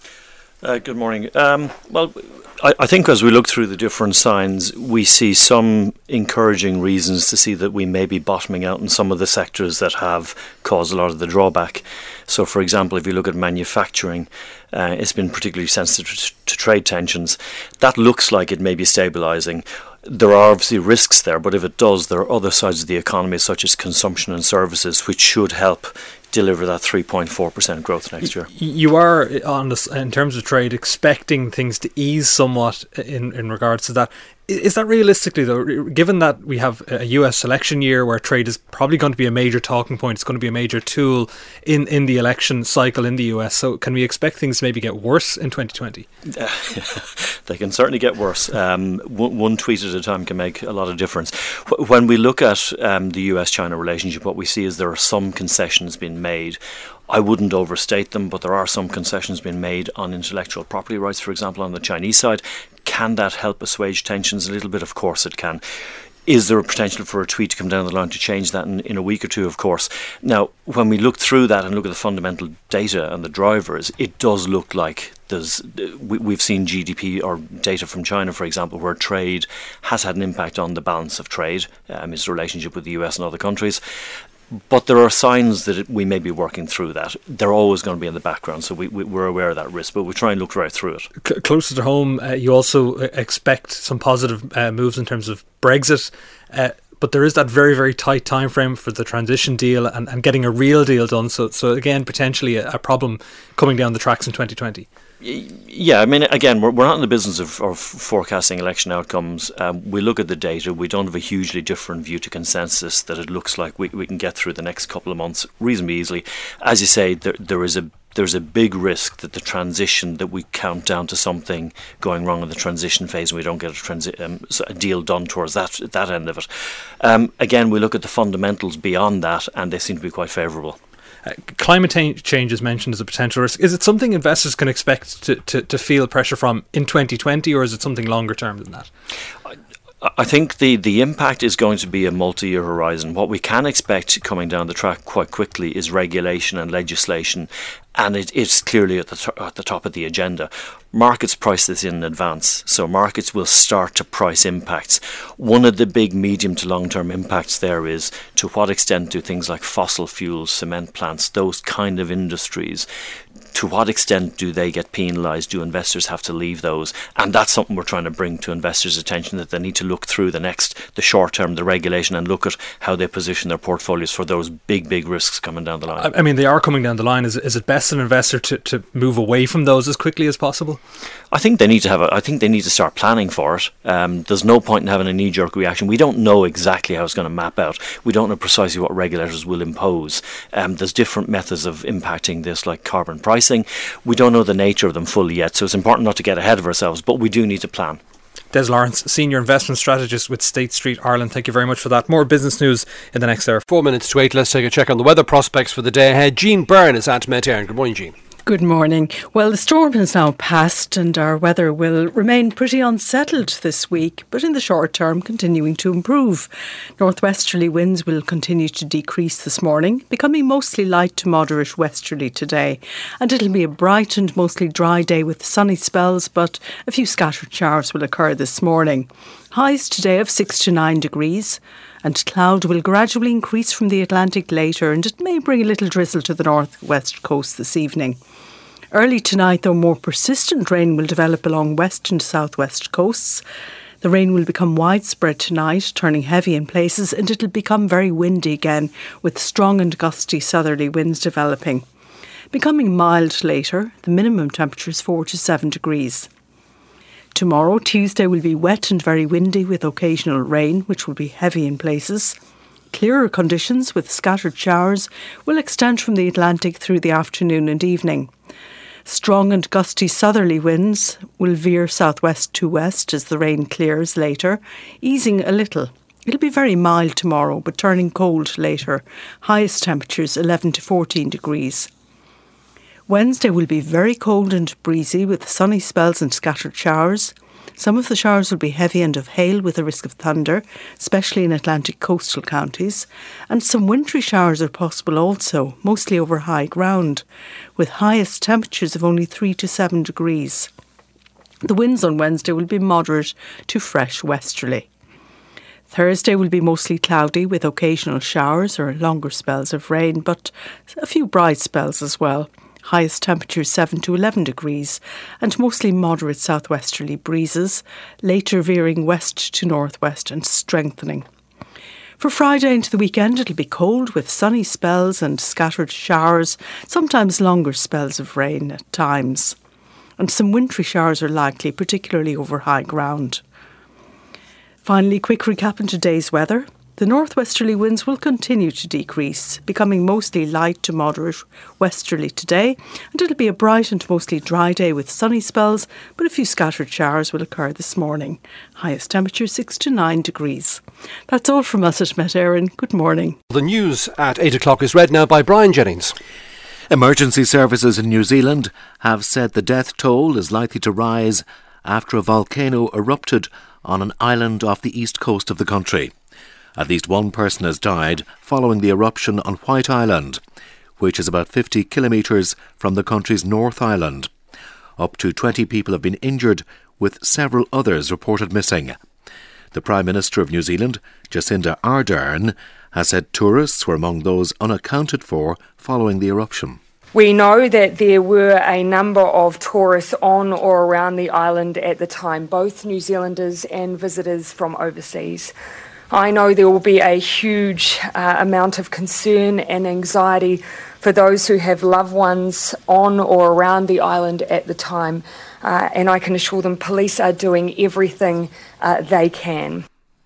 Uh, good morning. Um, well, I, I think as we look through the different signs, we see some encouraging reasons to see that we may be bottoming out in some of the sectors that have caused a lot of the drawback. So, for example, if you look at manufacturing, uh, it's been particularly sensitive to, to trade tensions. That looks like it may be stabilising. There are obviously risks there, but if it does, there are other sides of the economy, such as consumption and services, which should help deliver that three point four percent growth next year. You are, on this, in terms of trade, expecting things to ease somewhat in, in regards to that. Is that realistically, though, given that we have a U S election year where trade is probably going to be a major talking point, it's going to be a major tool in, in the election cycle in the U S, so can we expect things to maybe get worse in twenty twenty? Uh, they can certainly get worse. Um, one, one tweet at a time can make a lot of difference. When we look at um, the U S China relationship, what we see is there are some concessions being made. I wouldn't overstate them, but there are some concessions being made on intellectual property rights, for example, on the Chinese side. Can that help assuage tensions a little bit? Of course it can. Is there a potential for a tweet to come down the line to change that in, in a week or two? Of course. Now, when we look through that and look at the fundamental data and the drivers, it does look like there's we, we've seen G D P or data from China, for example, where trade has had an impact on the balance of trade, um, its relationship with the U S and other countries. But there are signs that it, we may be working through that. They're always going to be in the background, so we, we, we're aware of that risk, but we try and look right through it. C- closer to home, uh, you also expect some positive uh, moves in terms of Brexit, uh, but there is that very, very tight time frame for the transition deal and, and getting a real deal done. So, so again, potentially a, a problem coming down the tracks in twenty twenty. Yeah, I mean, again, we're, we're not in the business of, of forecasting election outcomes. Um, we look at the data. We don't have a hugely different view to consensus that it looks like we, we can get through the next couple of months reasonably easily. As you say, there, there is a there's a big risk that the transition, that we count down to something going wrong in the transition phase and we don't get a, transi- um, a deal done towards that that end of it. Um, again, we look at the fundamentals beyond that and they seem to be quite favourable. Uh, climate ta- change is mentioned as a potential risk. Is it something investors can expect to, to, to feel pressure from in twenty twenty, or is it something longer term than that? I, I think the, the impact is going to be a multi-year horizon. What we can expect coming down the track quite quickly is regulation and legislation, and it, it's clearly at the, to- at the top of the agenda. Markets price this in advance, so markets will start to price impacts. One of the big medium to long-term impacts there is to what extent do things like fossil fuels, cement plants, those kind of industries, to what extent do they get penalised? Do investors have to leave those? And that's something we're trying to bring to investors' attention, that they need to look through the next, the short term, the regulation, and look at how they position their portfolios for those big, big risks coming down the line. I mean, they are coming down the line. Is, is it best an investor to, to move away from those as quickly as possible? I think they need to have a, I think they need to start planning for it. Um, there's no point in having a knee-jerk reaction. We don't know exactly how it's going to map out. We don't know precisely what regulators will impose. Um, there's different methods of impacting this, like carbon pricing. We don't know the nature of them fully yet, so it's important not to get ahead of ourselves, but we do need to plan. Des Lawrence, Senior Investment Strategist with State Street Ireland. Thank you very much for that. More business news in the next hour. Four minutes to eight. Let's take a check on the weather prospects for the day ahead. Jean Byrne is at Met Éireann. Good morning, Jean. Good morning. Well, the storm has now passed and our weather will remain pretty unsettled this week, but in the short term continuing to improve. Northwesterly winds will continue to decrease this morning, becoming mostly light to moderate westerly today. And it'll be a bright and mostly dry day with sunny spells, but a few scattered showers will occur this morning. Highs today of six to nine degrees. And cloud will gradually increase from the Atlantic later, and it may bring a little drizzle to the northwest coast this evening. Early tonight, though, more persistent rain will develop along west and southwest coasts. The rain will become widespread tonight, turning heavy in places, and it'll become very windy again, with strong and gusty southerly winds developing. Becoming mild later, the minimum temperature is four to seven degrees. Tomorrow, Tuesday, will be wet and very windy with occasional rain, which will be heavy in places. Clearer conditions with scattered showers will extend from the Atlantic through the afternoon and evening. Strong and gusty southerly winds will veer southwest to west as the rain clears later, easing a little. It'll be very mild tomorrow, but turning cold later. Highest temperatures eleven to fourteen degrees. Wednesday will be very cold and breezy with sunny spells and scattered showers. Some of the showers will be heavy and of hail with a risk of thunder, especially in Atlantic coastal counties. And some wintry showers are possible also, mostly over high ground, with highest temperatures of only three to seven degrees. The winds on Wednesday will be moderate to fresh westerly. Thursday will be mostly cloudy with occasional showers or longer spells of rain, but a few bright spells as well. Highest temperature seven to eleven degrees and mostly moderate southwesterly breezes, later veering west to northwest and strengthening. For Friday into the weekend, it'll be cold with sunny spells and scattered showers, sometimes longer spells of rain at times. And some wintry showers are likely, particularly over high ground. Finally, quick recap on today's weather. The northwesterly winds will continue to decrease, becoming mostly light to moderate westerly today, and it'll be a bright and mostly dry day with sunny spells, but a few scattered showers will occur this morning. Highest temperature six to nine degrees. That's all from us at Met Éireann. Good morning. The news at eight o'clock is read now by Brian Jennings. Emergency services in New Zealand have said the death toll is likely to rise after a volcano erupted on an island off the east coast of the country. At least one person has died following the eruption on White Island, which is about fifty kilometres from the country's North Island. Up to twenty people have been injured, with several others reported missing. The Prime Minister of New Zealand, Jacinda Ardern, has said tourists were among those unaccounted for following the eruption. We know that there were a number of tourists on or around the island at the time, both New Zealanders and visitors from overseas. I know there will be a huge uh, amount of concern and anxiety for those who have loved ones on or around the island at the time, uh, and I can assure them police are doing everything uh, they can.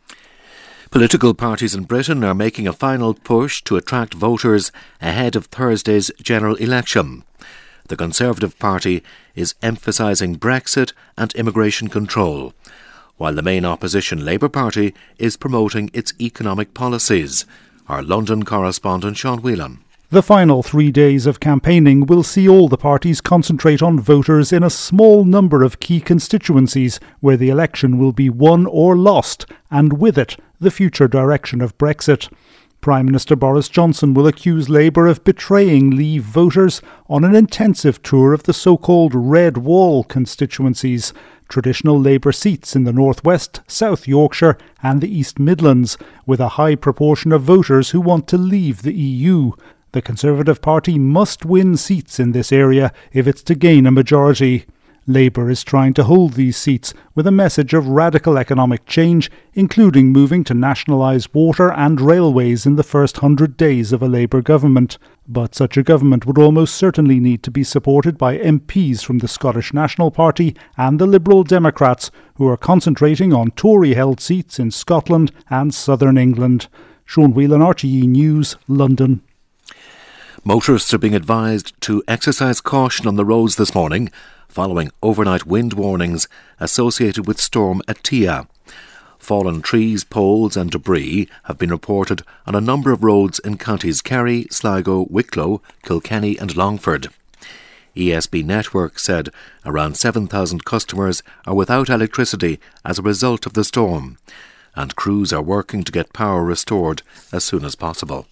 Political parties in Britain are making a final push to attract voters ahead of Thursday's general election. The Conservative Party is emphasising Brexit and immigration control, while the main opposition Labour Party is promoting its economic policies. Our London correspondent Sean Whelan. The final three days of campaigning will see all the parties concentrate on voters in a small number of key constituencies where the election will be won or lost, and with it, the future direction of Brexit. Prime Minister Boris Johnson will accuse Labour of betraying Leave voters on an intensive tour of the so-called Red Wall constituencies, traditional Labour seats in the North West, South Yorkshire and the East Midlands, with a high proportion of voters who want to leave the E U. The Conservative Party must win seats in this area if it's to gain a majority. Labour is trying to hold these seats with a message of radical economic change, including moving to nationalise water and railways in the first hundred days of a Labour government. But such a government would almost certainly need to be supported by M Ps from the Scottish National Party and the Liberal Democrats, who are concentrating on Tory-held seats in Scotland and southern England. Sean Whelan, R T E News, London. Motorists are being advised to exercise caution on the roads this morning following overnight wind warnings associated with Storm Atia. Fallen trees, poles and debris have been reported on a number of roads in counties Kerry, Sligo, Wicklow, Kilkenny and Longford. E S B Network said around seven thousand customers are without electricity as a result of the storm, and crews are working to get power restored as soon as possible.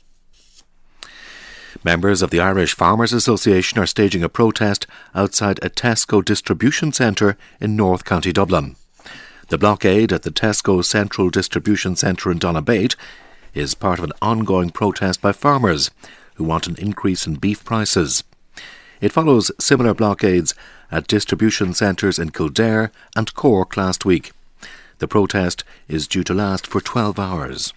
Members of the Irish Farmers Association are staging a protest outside a Tesco distribution centre in North County Dublin. The blockade at the Tesco Central Distribution Centre in Donabate is part of an ongoing protest by farmers who want an increase in beef prices. It follows similar blockades at distribution centres in Kildare and Cork last week. The protest is due to last for twelve hours.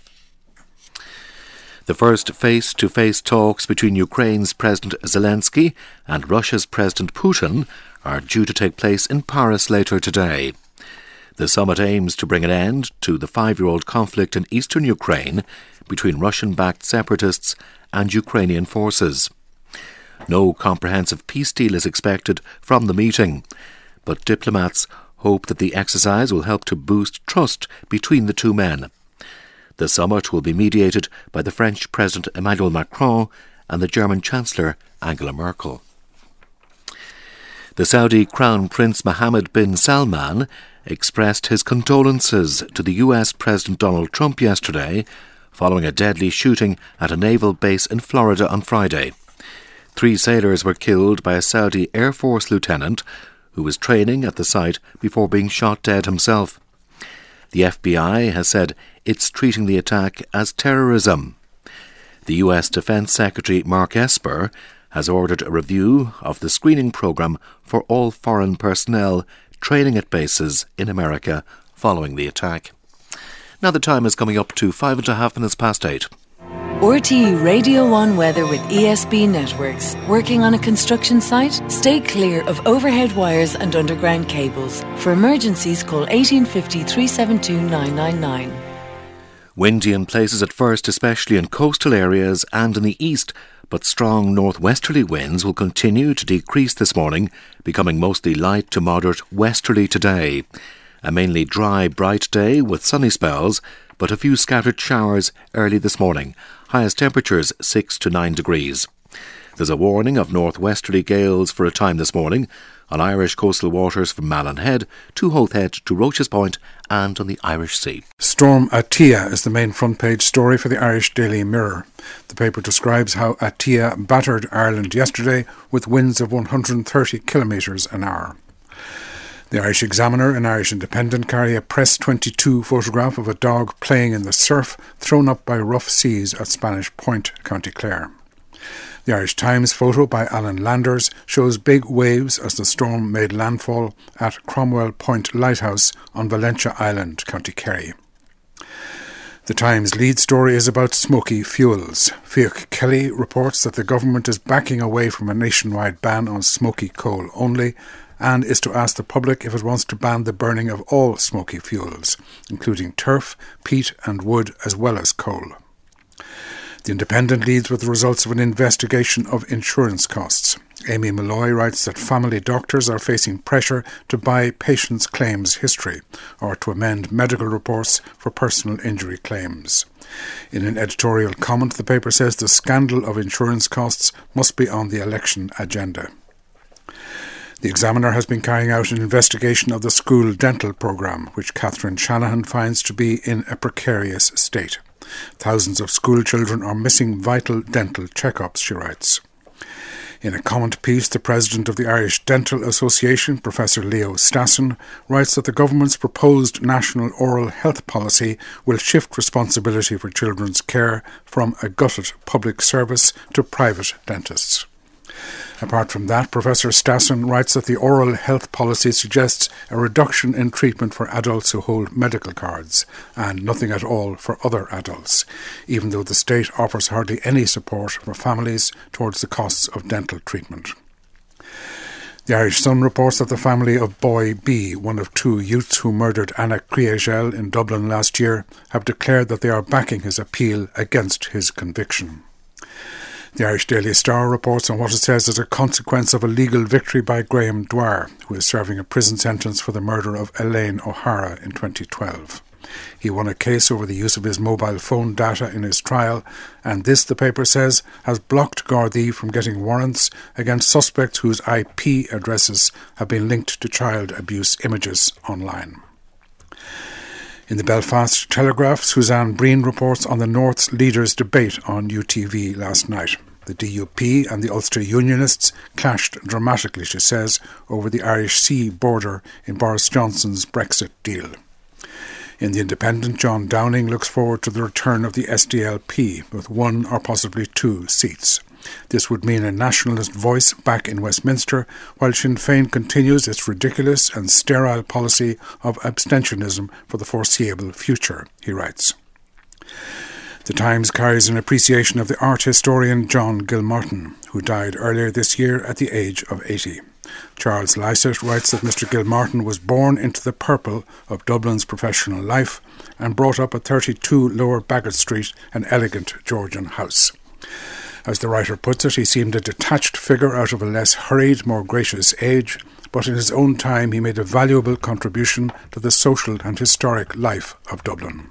The first face-to-face talks between Ukraine's President Zelensky and Russia's President Putin are due to take place in Paris later today. The summit aims to bring an end to the five-year-old conflict in eastern Ukraine between Russian-backed separatists and Ukrainian forces. No comprehensive peace deal is expected from the meeting, but diplomats hope that the exercise will help to boost trust between the two men. The summit will be mediated by the French President Emmanuel Macron and the German Chancellor Angela Merkel. The Saudi Crown Prince Mohammed bin Salman expressed his condolences to the U S President Donald Trump yesterday following a deadly shooting at a naval base in Florida on Friday. Three sailors were killed by a Saudi Air Force lieutenant who was training at the site before being shot dead himself. The F B I has said it's treating the attack as terrorism. The U S Defense Secretary Mark Esper has ordered a review of the screening program for all foreign personnel training at bases in America following the attack. Now the time is coming up to five and a half minutes past eight. R T E Radio one weather with E S B Networks. Working on a construction site? Stay clear of overhead wires and underground cables. For emergencies, call eighteen fifty, three seven two, nine nine nine. Windy in places at first, especially in coastal areas and in the east, but strong northwesterly winds will continue to decrease this morning, becoming mostly light to moderate westerly today. A mainly dry, bright day with sunny spells, but a few scattered showers early this morning. Highest temperatures six to nine degrees. There's a warning of northwesterly gales for a time this morning on Irish coastal waters from Malin Head to Howth Head to Roche's Point and on the Irish Sea. Storm Atia is the main front page story for the Irish Daily Mirror. The paper describes how Atia battered Ireland yesterday with winds of one hundred thirty kilometres an hour. The Irish Examiner and Irish Independent carry a Press twenty-two photograph of a dog playing in the surf thrown up by rough seas at Spanish Point, County Clare. The Irish Times photo by Alan Landers shows big waves as the storm made landfall at Cromwell Point Lighthouse on Valentia Island, County Kerry. The Times lead story is about smoky fuels. Fiach Kelly reports that the government is backing away from a nationwide ban on smoky coal only, and is to ask the public if it wants to ban the burning of all smoky fuels, including turf, peat and wood, as well as coal. The Independent leads with the results of an investigation of insurance costs. Amy Malloy writes that family doctors are facing pressure to buy patients' claims history or to amend medical reports for personal injury claims. In an editorial comment, the paper says the scandal of insurance costs must be on the election agenda. The Examiner has been carrying out an investigation of the school dental programme, which Catherine Shanahan finds to be in a precarious state. Thousands of school children are missing vital dental checkups, she writes. In a comment piece, the president of the Irish Dental Association, Professor Leo Stassen, writes that the government's proposed national oral health policy will shift responsibility for children's care from a gutted public service to private dentists. Apart from that, Professor Stassen writes that the oral health policy suggests a reduction in treatment for adults who hold medical cards and nothing at all for other adults, even though the state offers hardly any support for families towards the costs of dental treatment. The Irish Sun reports that the family of Boy B, one of two youths who murdered Anna Kriegel in Dublin last year, have declared that they are backing his appeal against his conviction. The Irish Daily Star reports on what it says is a consequence of a legal victory by Graham Dwyer, who is serving a prison sentence for the murder of Elaine O'Hara in twenty twelve. He won a case over the use of his mobile phone data in his trial, and this, the paper says, has blocked Gardaí from getting warrants against suspects whose I P addresses have been linked to child abuse images online. In the Belfast Telegraph, Suzanne Breen reports on the North's leaders' debate on U T V last night. The D U P and the Ulster Unionists clashed dramatically, she says, over the Irish Sea border in Boris Johnson's Brexit deal. In the Independent, John Downing looks forward to the return of the S D L P with one or possibly two seats. This would mean a nationalist voice back in Westminster, while Sinn Féin continues its ridiculous and sterile policy of abstentionism for the foreseeable future, he writes. The Times carries an appreciation of the art historian John Gilmartin, who died earlier this year at the age of eighty. Charles Lycett writes that Mister Gilmartin was born into the purple of Dublin's professional life and brought up at thirty-two Lower Baggot Street, an elegant Georgian house. As the writer puts it, he seemed a detached figure out of a less hurried, more gracious age, but in his own time he made a valuable contribution to the social and historic life of Dublin.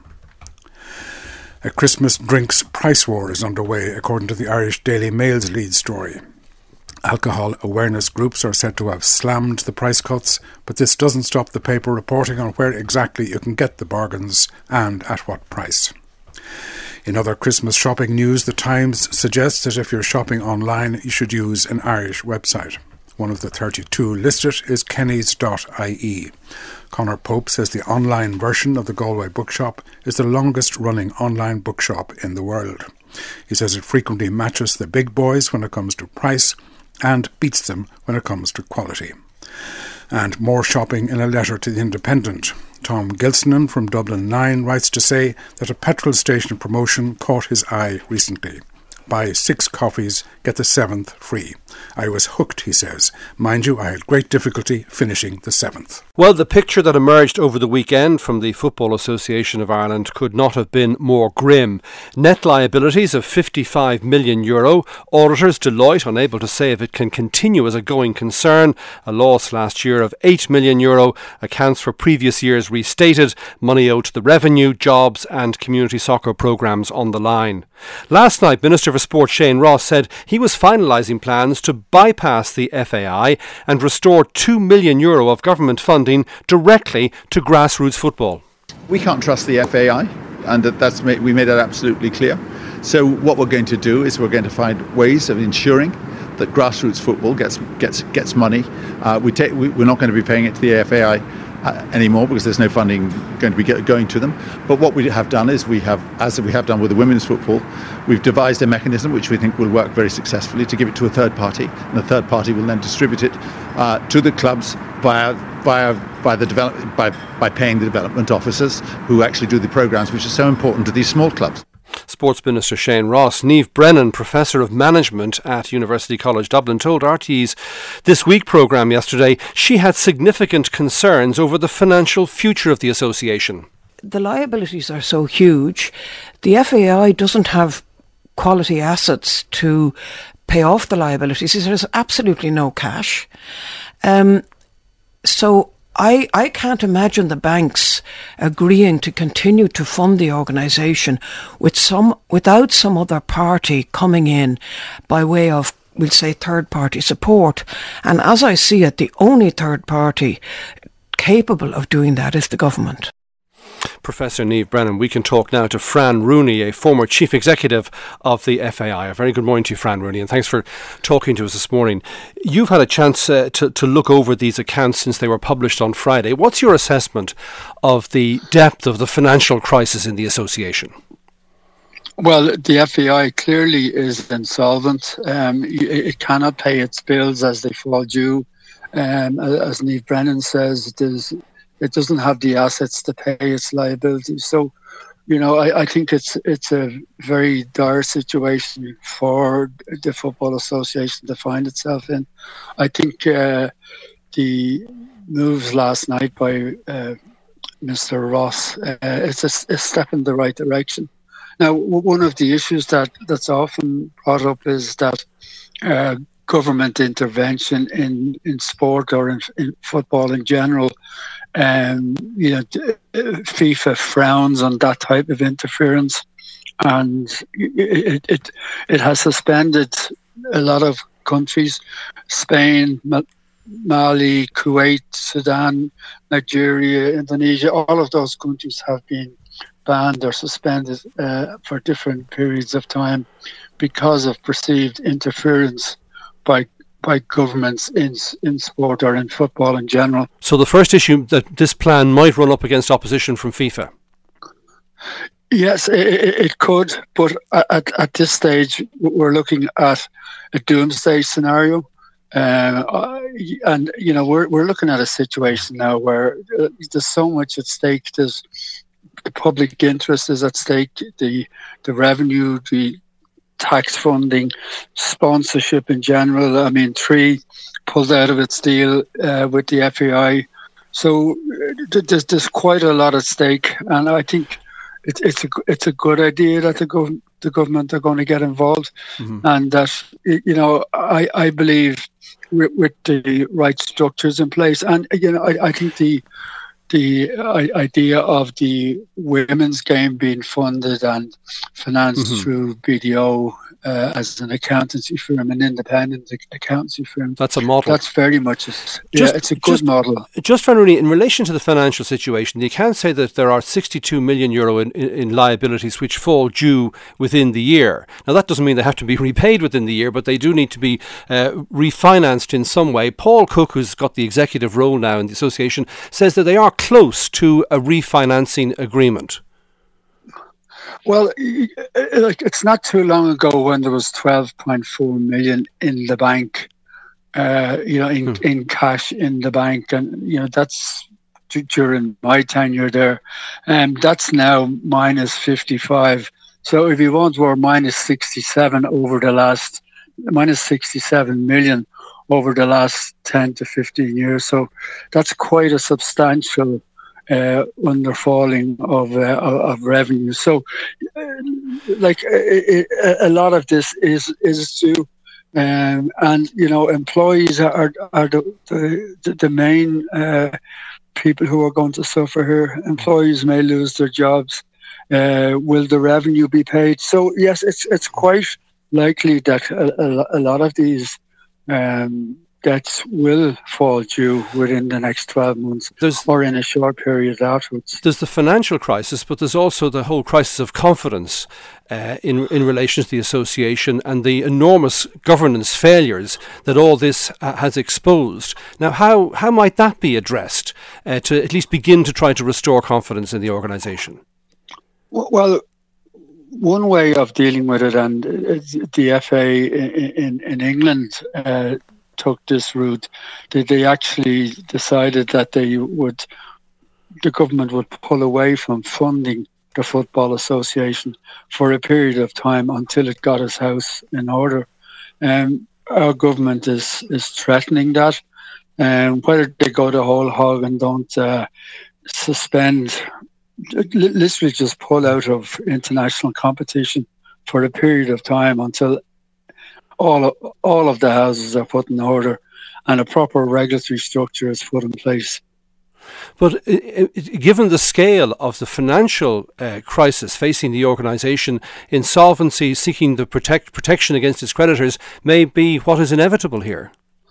A Christmas drinks price war is underway, according to the Irish Daily Mail's lead story. Alcohol awareness groups are said to have slammed the price cuts, but this doesn't stop the paper reporting on where exactly you can get the bargains and at what price. In other Christmas shopping news, the Times suggests that if you're shopping online, you should use an Irish website. One of the thirty-two listed is Kenny's dot I E. Conor Pope says the online version of the Galway bookshop is the longest-running online bookshop in the world. He says it frequently matches the big boys when it comes to price and beats them when it comes to quality. And more shopping in a letter to the Independent. Tom Gilsonan from Dublin nine writes to say that a petrol station promotion caught his eye recently. Buy six coffees, get the seventh free. I was hooked, he says. Mind you, I had great difficulty finishing the seventh. Well, the picture that emerged over the weekend from the Football Association of Ireland could not have been more grim. Net liabilities of fifty-five million euro. Auditors Deloitte unable to say if it can continue as a going concern. A loss last year of eight million euro. Accounts for previous years restated. Money owed to the revenue, jobs and community soccer programmes on the line. Last night, Minister for Sport Shane Ross said he was finalising plans to bypass the F A I and restore two million euro of government funding directly to grassroots football. We can't trust the F A I, and that that's we made that absolutely clear. So what we're going to do is we're going to find ways of ensuring that grassroots football gets gets gets money. Uh, we take we, we're not going to be paying it to the F A I uh, anymore because there's no funding going to be get, going to them. But what we have done is we have, as we have done with the women's football, we've devised a mechanism which we think will work very successfully to give it to a third party, and the third party will then distribute it uh, to the clubs via via by the develop by by paying the development officers who actually do the programmes, which are so important to these small clubs. Sports Minister Shane Ross. Niamh Brennan, Professor of Management at University College Dublin, told R T E's This Week programme yesterday she had significant concerns over the financial future of the association. The liabilities are so huge. The F A I doesn't have quality assets to pay off the liabilities. There's absolutely no cash. Um, so I, I can't imagine the banks agreeing to continue to fund the organisation with some without some other party coming in by way of, we'll say, third party support. And as I see it, the only third party capable of doing that is the government. Professor Niamh Brennan. We can talk now to Fran Rooney, a former chief executive of the F A I. A very good morning to you, Fran Rooney, and thanks for talking to us this morning. You've had a chance uh, to, to look over these accounts since they were published on Friday. What's your assessment of the depth of the financial crisis in the association? Well, the F A I clearly is insolvent. Um, it cannot pay its bills as they fall due. Um, as Niamh Brennan says, there's it doesn't have the assets to pay its liabilities. So, you know, I, I think it's it's a very dire situation for the Football Association to find itself in. I think uh, the moves last night by uh, Mister Ross, uh, it's a, a step in the right direction. Now, one of the issues that, that's often brought up is that uh, government intervention in, in sport or in, in football in general, Um, you know, FIFA frowns on that type of interference, and it it it has suspended a lot of countries: Spain, Mali, Kuwait, Sudan, Nigeria, Indonesia. All of those countries have been banned or suspended uh, for different periods of time because of perceived interference by. by governments in in sport or in football in general. So the first issue, that this plan might run up against opposition from FIFA? Yes, it, it could, but at, at this stage we're looking at a doomsday scenario. Uh, and, you know, we're, we're looking at a situation now where there's so much at stake. There's, the public interest is at stake, the the revenue, the tax funding, sponsorship in general. I mean, Three pulled out of its deal uh, with the F A I. So there's, there's quite a lot at stake. And I think it, it's, a, it's a good idea that the, gov- the government are going to get involved. Mm-hmm. And that, you know, I, I believe with, with the right structures in place. And, you know, I, I think the the idea of the women's game being funded and financed mm-hmm. through B D O uh, as an accountancy firm, an independent accountancy firm. That's a model. That's very much, a, just, yeah, it's a good just, model. Just, Fran Rooney, in relation to the financial situation, the accounts say that there are sixty-two million euro in, in, in liabilities which fall due within the year. Now, that doesn't mean they have to be repaid within the year, but they do need to be uh, refinanced in some way. Paul Cook, who's got the executive role now in the association, says that they are close to a refinancing agreement. Well, it's not too long ago when there was twelve point four million in the bank, uh, you know, in, hmm. in cash in the bank. And, you know, that's during my tenure there. And um, that's now minus fifty-five. So if you want, we're minus sixty-seven over the last, minus sixty-seven million over the last ten to fifteen years. So that's quite a substantial Uh, underfalling of uh, of revenue. So, uh, like uh, a lot of this is is due, um, and you know, employees are are the the, the main uh, people who are going to suffer here. Employees may lose their jobs. Uh, will the revenue be paid? So yes, it's it's quite likely that a, a, a lot of these um, debts will fall due within the next twelve months there's, or in a short period afterwards. There's the financial crisis, but there's also the whole crisis of confidence uh, in, in relation to the association and the enormous governance failures that all this uh, has exposed. Now, how, how might that be addressed uh, to at least begin to try to restore confidence in the organisation? Well, one way of dealing with it, and the F A in, in England uh, took this route, that they actually decided that they would, the government would pull away from funding the Football Association for a period of time until it got its house in order. Um, our government is, is threatening that. And um, whether they go the whole hog and don't uh, suspend, literally just pull out of international competition for a period of time until all of, all of the houses are put in order and a proper regulatory structure is put in place. But uh, given the scale of the financial uh, crisis facing the organisation, insolvency, seeking the protect, protection against its creditors may be what is inevitable here.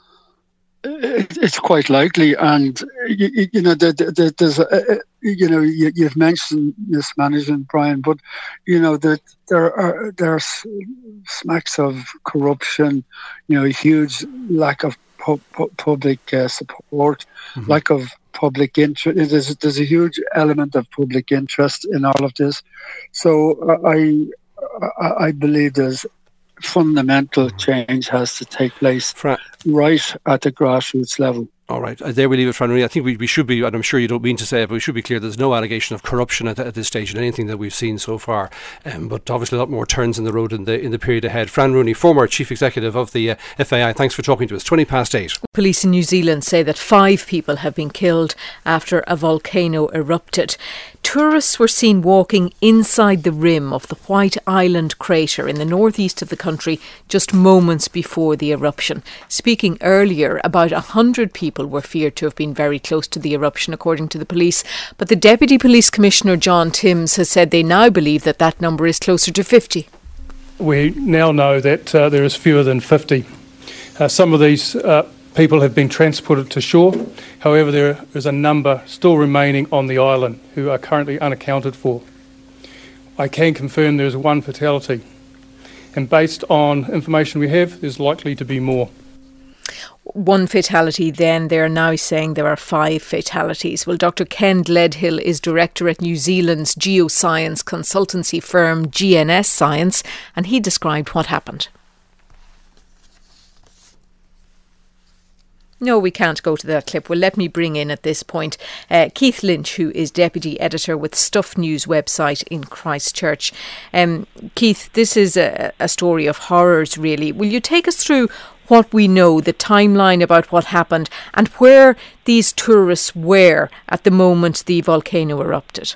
It's quite likely, and you, you know, there, there, there's, a, you know, you, you've mentioned mismanagement, Brian, but you know that there are there's smacks of corruption, you know, a huge lack of pu- pu- public uh, support, mm-hmm. lack of public interest. There's there's a huge element of public interest in all of this, so uh, I I, I believe there's fundamental change has to take place Fra- right at the grassroots level. All right, uh, there we leave it, Fran Rooney. I think we, we should be, and I'm sure you don't mean to say it, but we should be clear there's no allegation of corruption at, at this stage in anything that we've seen so far. Um, but obviously a lot more turns in the road in the in the period ahead. Fran Rooney, former Chief Executive of the uh, F A I, thanks for talking to us. twenty past eight. Police in New Zealand say that five people have been killed after a volcano erupted. Tourists were seen walking inside the rim of the White Island crater in the northeast of the country just moments before the eruption. Speaking earlier, about one hundred people were feared to have been very close to the eruption, according to the police. But the Deputy Police Commissioner, John Timms, has said they now believe that that number is closer to fifty. We now know that uh, there is fewer than fifty. Uh, some of these uh, people have been transported to shore. However, there is a number still remaining on the island who are currently unaccounted for. I can confirm there is one fatality, and based on information we have, there's likely to be more. One fatality then, they're now saying there are five fatalities. Well, Doctor Ken Ledhill is director at New Zealand's geoscience consultancy firm G N S Science, and he described what happened. No, we can't go to that clip. Well, let me bring in at this point uh, Keith Lynch, who is Deputy Editor with Stuff News website in Christchurch. Um, Keith, this is a, a story of horrors, really. Will you take us through what we know, the timeline about what happened and where these tourists were at the moment the volcano erupted?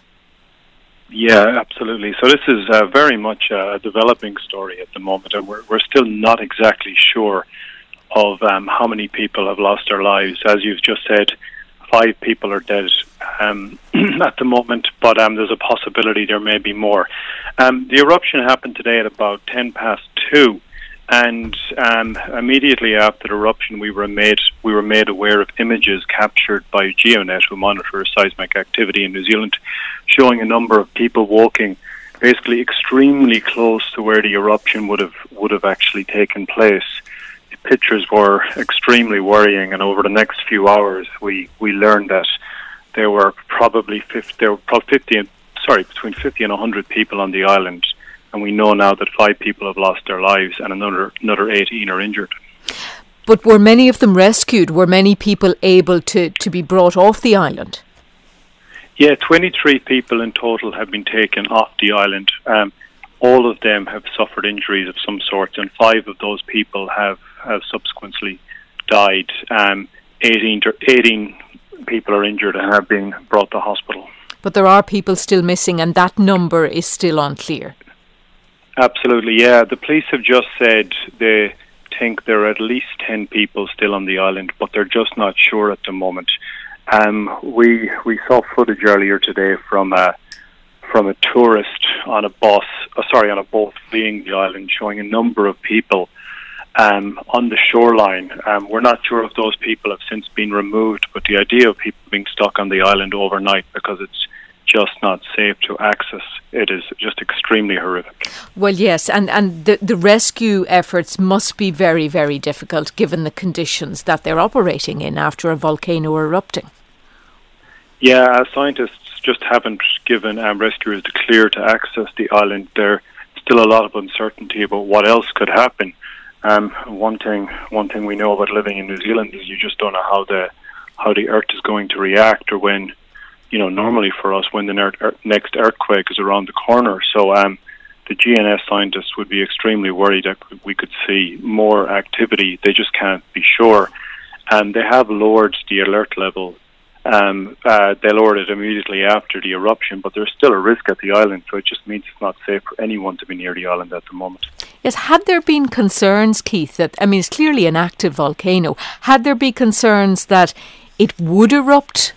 Yeah, absolutely. So this is uh, very much a developing story at the moment, and we're, we're still not exactly sure of um, how many people have lost their lives. As you've just said, five people are dead um, at the moment, but um, there's a possibility there may be more. Um, the eruption happened today at about ten past two, and um, immediately after the eruption, we were made we were made aware of images captured by GeoNet, who monitor seismic activity in New Zealand, showing a number of people walking basically extremely close to where the eruption would have would have actually taken place. Pictures were extremely worrying, and over the next few hours, we, we learned that there were probably fifty, there were probably fifty, and, sorry, between fifty and one hundred people on the island, and we know now that five people have lost their lives and another another eighteen are injured. But were many of them rescued? Were many people able to, to be brought off the island? Yeah, twenty-three people in total have been taken off the island. Um, all of them have suffered injuries of some sort, and five of those people have have subsequently died. Um, eighteen, eighteen people are injured and have been brought to hospital. But there are people still missing, and that number is still unclear. Absolutely, yeah. The police have just said they think there are at least ten people still on the island, but they're just not sure at the moment. Um, we we saw footage earlier today from a from a tourist on a bus, uh, sorry, on a boat fleeing the island, showing a number of people um, on the shoreline. Um, we're not sure if those people have since been removed, but the idea of people being stuck on the island overnight because it's just not safe to access, it is just extremely horrific. Well, yes, and, and the, the rescue efforts must be very, very difficult given the conditions that they're operating in after a volcano erupting. Yeah, scientists just haven't given um, rescuers the clear to access the island. There's still a lot of uncertainty about what else could happen. Um, one thing, one thing we know about living in New Zealand is you just don't know how the how the Earth is going to react, or when, you know, normally for us, when the ner- er- next earthquake is around the corner. So um, the G N S scientists would be extremely worried that we could see more activity. They just can't be sure. And they have lowered the alert level. Um, uh, they lowered it immediately after the eruption, but there's still a risk at the island, so it just means it's not safe for anyone to be near the island at the moment. Yes, had there been concerns, Keith, that, I mean, it's clearly an active volcano, had there been concerns that it would erupt?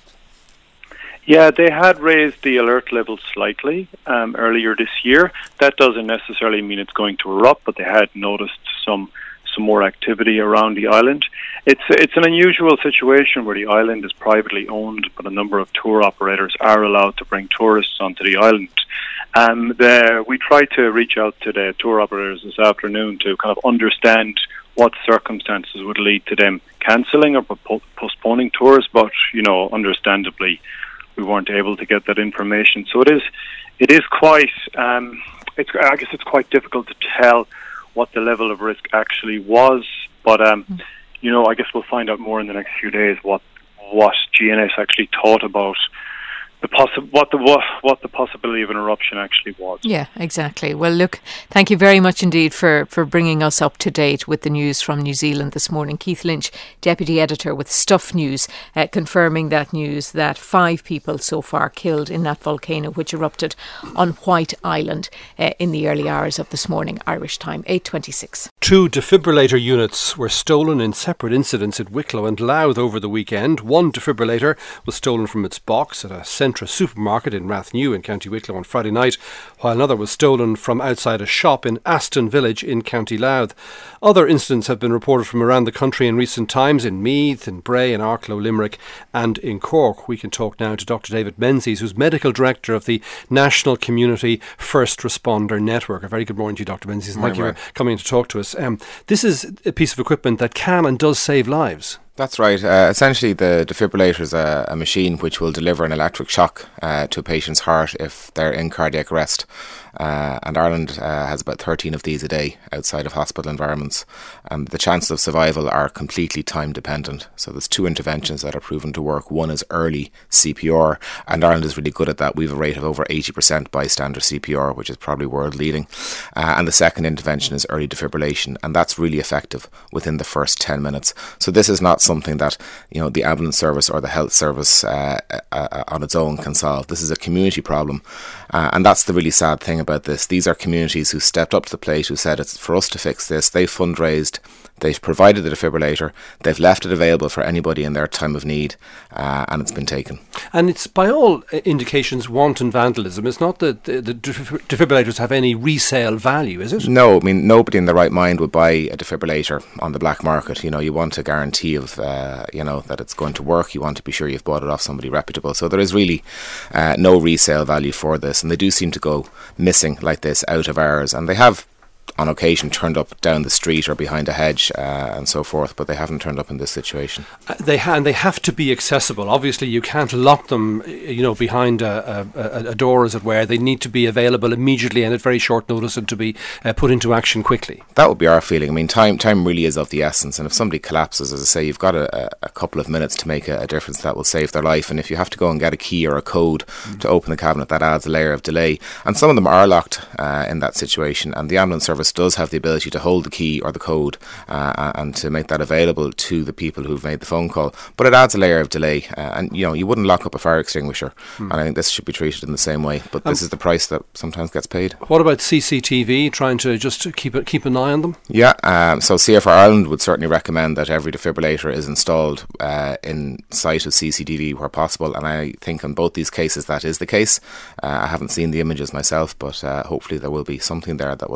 Yeah, they had raised the alert level slightly um, earlier this year. That doesn't necessarily mean it's going to erupt, but they had noticed some some more activity around the island. It's it's an unusual situation where the island is privately owned, but a number of tour operators are allowed to bring tourists onto the island. Um, the, we tried to reach out to the tour operators this afternoon to kind of understand what circumstances would lead to them cancelling or po- postponing tours, but, you know, understandably, we weren't able to get that information. So it is, it is quite, um, it's, I guess it's quite difficult to tell what the level of risk actually was. But, um, mm. you know, I guess we'll find out more in the next few days what what G N S actually thought about the possi- what the what, what the possibility of an eruption actually was. Yeah, exactly. Well, look, thank you very much indeed for, for bringing us up to date with the news from New Zealand this morning. Keith Lynch, Deputy Editor with Stuff News, uh, confirming that news that five people so far killed in that volcano which erupted on White Island uh, in the early hours of this morning, Irish time, eight twenty-six. Two defibrillator units were stolen in separate incidents at Wicklow and Louth over the weekend. One defibrillator was stolen from its box at a Centra supermarket in Rathnew in County Wicklow on Friday night, while another was stolen from outside a shop in Aston Village in County Louth. Other incidents have been reported from around the country in recent times, in Meath, in Bray, in Arklow, Limerick and in Cork. We can talk now to Doctor David Menzies, who's Medical Director of the National Community First Responder Network. A very good morning to you, Doctor Menzies, and thank you for coming in to talk to us. Um, this is a piece of equipment that can and does save lives. That's right. Uh, essentially, the defibrillator is a, a machine which will deliver an electric shock uh, to a patient's heart if they're in cardiac arrest. Uh, and Ireland uh, has about thirteen of these a day outside of hospital environments. Um, the chances of survival are completely time dependent. So there's two interventions that are proven to work. One is early C P R, and Ireland is really good at that. We have a rate of over eighty percent bystander C P R, which is probably world leading. Uh, and the second intervention is early defibrillation, and that's really effective within the first ten minutes. So this is not something that, you know, the ambulance service or the health service uh, uh, on its own can solve. This is a community problem, uh, and that's the really sad thing about this. These are communities who stepped up to the plate, who said it's for us to fix this. They fundraised, they've provided the defibrillator, they've left it available for anybody in their time of need, uh, and it's been taken. And it's by all indications wanton vandalism. It's not that the, the defibrillators have any resale value, is it? No, I mean, nobody in their right mind would buy a defibrillator on the black market. You know, you want a guarantee of, uh, you know, that it's going to work. You want to be sure you've bought it off somebody reputable. So there is really uh, no resale value for this, and they do seem to go missing like this out of hours, and they have on occasion turned up down the street or behind a hedge uh, and so forth, but they haven't turned up in this situation. Uh, they ha- and they have to be accessible. Obviously, you can't lock them, you know, behind a, a, a door, as it were. They need to be available immediately and at very short notice, and to be uh, put into action quickly. That would be our feeling. I mean, time time really is of the essence, and if somebody collapses, as I say, you've got a, a couple of minutes to make a, a difference that will save their life. And if you have to go and get a key or a code mm. to open the cabinet, that adds a layer of delay. And some of them are locked uh, in that situation, and the ambulance service does have the ability to hold the key or the code uh, and to make that available to the people who've made the phone call, but it adds a layer of delay, uh, and you know, you wouldn't lock up a fire extinguisher, hmm. and I think this should be treated in the same way, but um, this is the price that sometimes gets paid. What about C C T V, trying to just keep it, keep an eye on them? Yeah, um, so C F R Ireland would certainly recommend that every defibrillator is installed uh, in sight of C C T V where possible, and I think in both these cases that is the case. uh, I haven't seen the images myself, but uh, hopefully there will be something there that will help us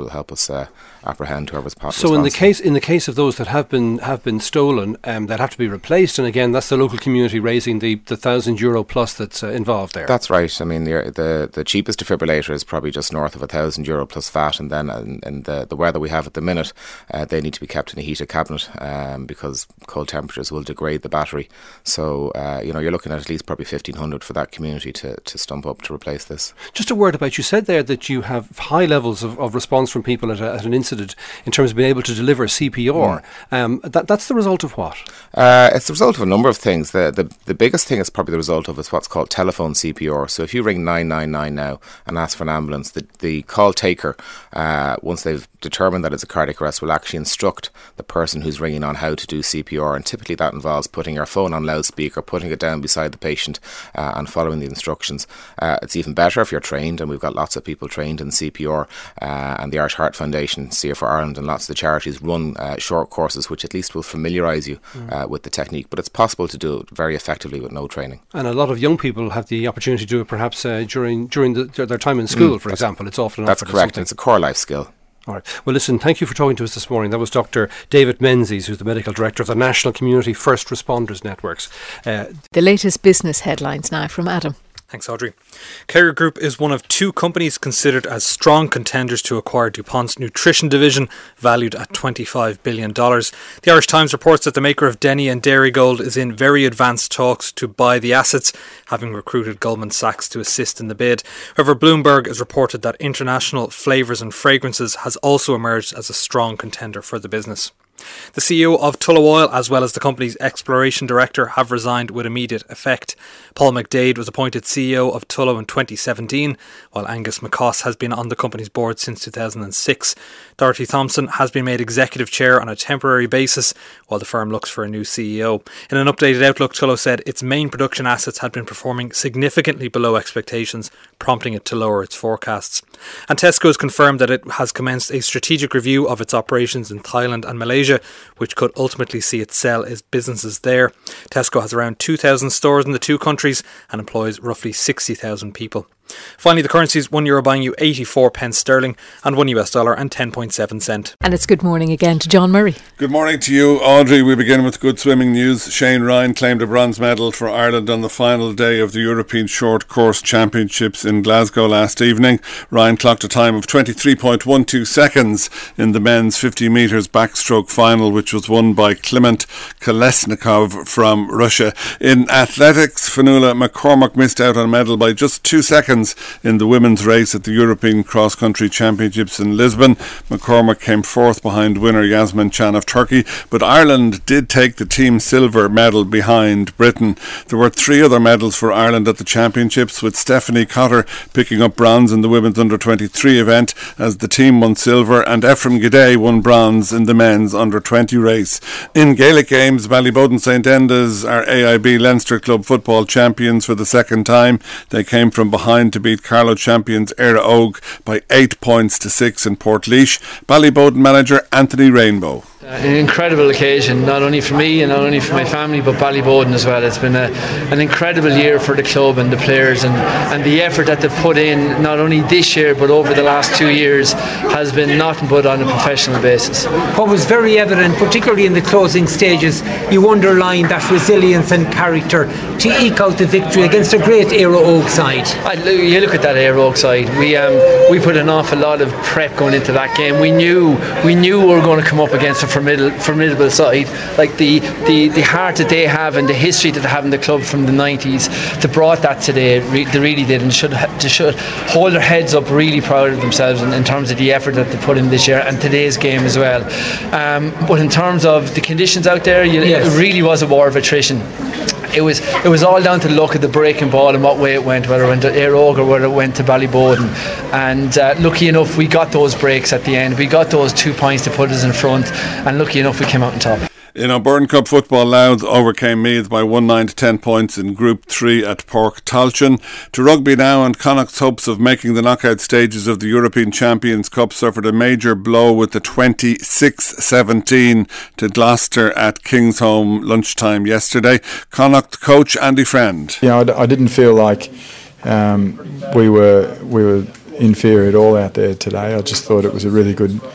us uh, apprehend whoever's possible. So in the case in the case of those that have been have been stolen, um, that have to be replaced, and again, that's the local community raising the the thousand euro plus that's uh, involved there. That's right. I mean, the the, the cheapest defibrillator is probably just north of a thousand euro plus V A T, and then in, in the the weather we have at the minute, uh, they need to be kept in a heated cabinet um, because cold temperatures will degrade the battery. So uh, you know, you're looking at at least probably fifteen hundred for that community to to stump up to replace this. Just a word about, you said there that you have high levels of, of response from people at, a, at an incident in terms of being able to deliver C P R. Mm. Um, that, that's the result of what? Uh, it's the result of a number of things. The, the the biggest thing is probably the result of is what's called telephone C P R. So if you ring nine nine nine now and ask for an ambulance, the, the call taker, uh, once they've determined that it's a cardiac arrest, will actually instruct the person who's ringing on how to do C P R. And typically that involves putting your phone on loudspeaker, putting it down beside the patient uh, and following the instructions. Uh, it's even better if you're trained, and we've got lots of people trained in C P R, uh, and the Irish Heart Foundation, C F R Ireland, and lots of the charities run uh, short courses which at least will familiarise you mm. uh, with the technique. But it's possible to do it very effectively with no training. And a lot of young people have the opportunity to do it perhaps uh, during during the, their time in school, mm, for example. It's often That's correct, and it's a core life skill. All right. Well, listen, thank you for talking to us this morning. That was Doctor David Menzies, who's the Medical Director of the National Community First Responders Networks. Uh, the latest business headlines now from Adam. Thanks, Audrey. Kerry Group is one of two companies considered as strong contenders to acquire DuPont's nutrition division, valued at twenty-five billion dollars. The Irish Times reports that the maker of Denny and Dairygold is in very advanced talks to buy the assets, having recruited Goldman Sachs to assist in the bid. However, Bloomberg has reported that International Flavours and Fragrances has also emerged as a strong contender for the business. The C E O of Tullow Oil, as well as the company's exploration director, have resigned with immediate effect. Paul McDade was appointed C E O of Tullow in twenty seventeen, while Angus McCoss has been on the company's board since two thousand six. Dorothy Thompson has been made executive chair on a temporary basis, while the firm looks for a new C E O. In an updated outlook, Tullow said its main production assets had been performing significantly below expectations, prompting it to lower its forecasts. And Tesco has confirmed that it has commenced a strategic review of its operations in Thailand and Malaysia, which could ultimately see it sell its businesses there. Tesco has around two thousand stores in the two countries and employs roughly sixty thousand people. Finally, the currencies: one euro buying you eighty-four pence sterling and one U S dollar and ten point seven cent. And it's good morning again to John Murray. Good morning to you, Audrey. We begin with good swimming news. Shane Ryan claimed a bronze medal for Ireland on the final day of the European Short Course Championships in Glasgow last evening. Ryan clocked a time of twenty-three point one two seconds in the men's fifty metres backstroke final, which was won by Kliment Kolesnikov from Russia. In athletics, Fionnuala McCormack missed out on a medal by just two seconds in the women's race at the European Cross Country Championships in Lisbon. McCormack came fourth behind winner Yasmin Chan of Turkey, but Ireland did take the team silver medal behind Britain. There were three other medals for Ireland at the championships, with Stephanie Cotter picking up bronze in the women's under twenty-three event as the team won silver, and Ephraim Gidey won bronze in the men's under twenty race. In Gaelic games, Ballyboden St Enda's are A I B Leinster Club football champions for the second time. They came from behind to beat Carlow champions Éire Óg by eight points to six in Portlaoise. Ballyboden manager Anthony Rainbow. An incredible occasion, not only for me and not only for my family, but Ballyboden as well. It's been a, an incredible year for the club and the players, and, and the effort that they've put in, not only this year but over the last two years, has been nothing but on a professional basis. What was very evident, particularly in the closing stages, you underlined that resilience and character to eke out the victory against a great Éire Óg side. I, you look at that Éire Óg side. We um, we put an awful lot of prep going into that game. We knew we knew we were going to come up against a formidable, formidable side, like the, the, the heart that they have and the history that they have in the club from the nineties. They brought that today, re- they really did, and should they should hold their heads up, really proud of themselves in, in terms of the effort that they put in this year and today's game as well. Um, but in terms of the conditions out there, you, yes. It really was a war of attrition. It was it was all down to the luck of the breaking ball and what way it went, whether it went to Éire Óg or whether it went to Ballyboden. And uh, lucky enough, we got those breaks at the end. We got those two points to put us in front, and lucky enough, we came out on top. In O'Byrne Cup football, Louth overcame Meath by one nine to ten points in Group three at Pork Talchin. To rugby now, and Connacht's hopes of making the knockout stages of the European Champions Cup suffered a major blow with the twenty-six seventeen to Gloucester at Kingsholm lunchtime yesterday. Connacht coach Andy Friend. Yeah, I, d- I didn't feel like um, we were we were inferior at all out there today. I just thought it was a really good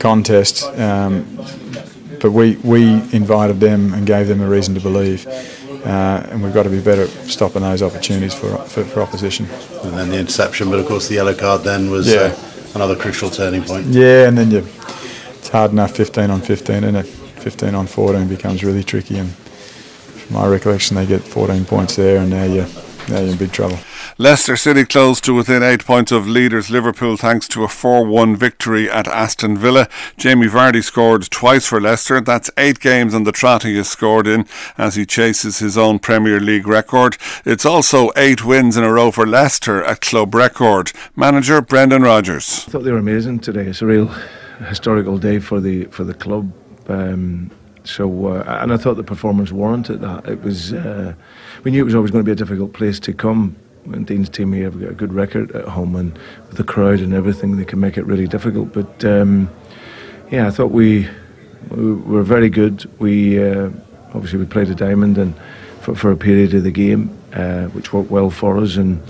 contest, um, but we, we invited them and gave them a reason to believe. Uh, and we've got to be better at stopping those opportunities for, for for opposition. And then the interception, but of course the yellow card then was yeah. uh, another crucial turning point. Yeah, and then you, it's hard enough fifteen on fifteen, isn't it? fifteen on fourteen becomes really tricky, and from my recollection they get fourteen points there, and now you're, now you're in big trouble. Leicester City closed to within eight points of leaders Liverpool thanks to a four one victory at Aston Villa. Jamie Vardy scored twice for Leicester. That's eight games on the trot he has scored in as he chases his own Premier League record. It's also eight wins in a row for Leicester, a club record. Manager Brendan Rodgers. I thought they were amazing today. It's a real historical day for the for the club. Um, so, uh, and I thought the performance warranted that. It was. Uh, we knew it was always going to be a difficult place to come. And Dean's team here have got a good record at home, and with the crowd and everything, they can make it really difficult. But um, yeah, I thought we, we were very good. We uh, obviously we played a diamond and for, for a period of the game, uh, which worked well for us, and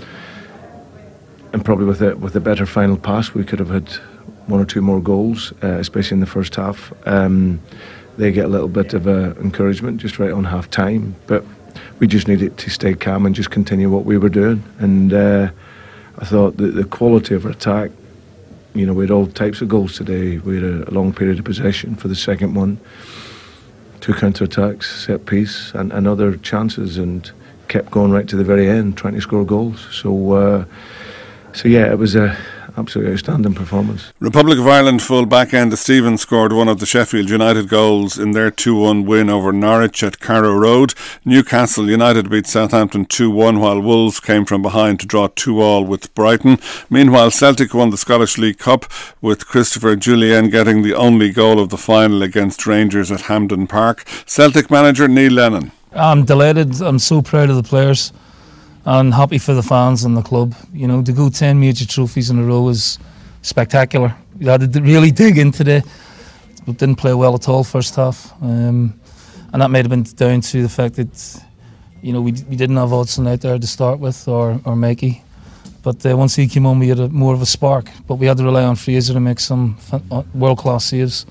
and probably with a with a better final pass, we could have had one or two more goals, uh, especially in the first half. Um, they get a little bit of uh, encouragement just right on half time, but we just needed to stay calm and just continue what we were doing. And uh, I thought that the quality of our attack, you know, we had all types of goals today. We had a long period of possession for the second one, two counter-attacks, set piece, and, and other chances, and kept going right to the very end, trying to score goals. So, uh, so yeah, it was a absolutely outstanding performance. Republic of Ireland full-back Enda Stevens scored one of the Sheffield United goals in their two one win over Norwich at Carrow Road. Newcastle United beat Southampton two one, while Wolves came from behind to draw two all with Brighton. Meanwhile, Celtic won the Scottish League Cup, with Christopher Jullien getting the only goal of the final against Rangers at Hampden Park. Celtic manager Neil Lennon. I'm delighted. I'm so proud of the players and happy for the fans and the club. You know, to go ten major trophies in a row is spectacular. We had to really dig into the, but didn't play well at all first half, um, and that may have been down to the fact that, you know, we we didn't have Hodgson out there to start with, or or Makey, but uh, once he came on, we had a, more of a spark. But we had to rely on Fraser to make some world class saves.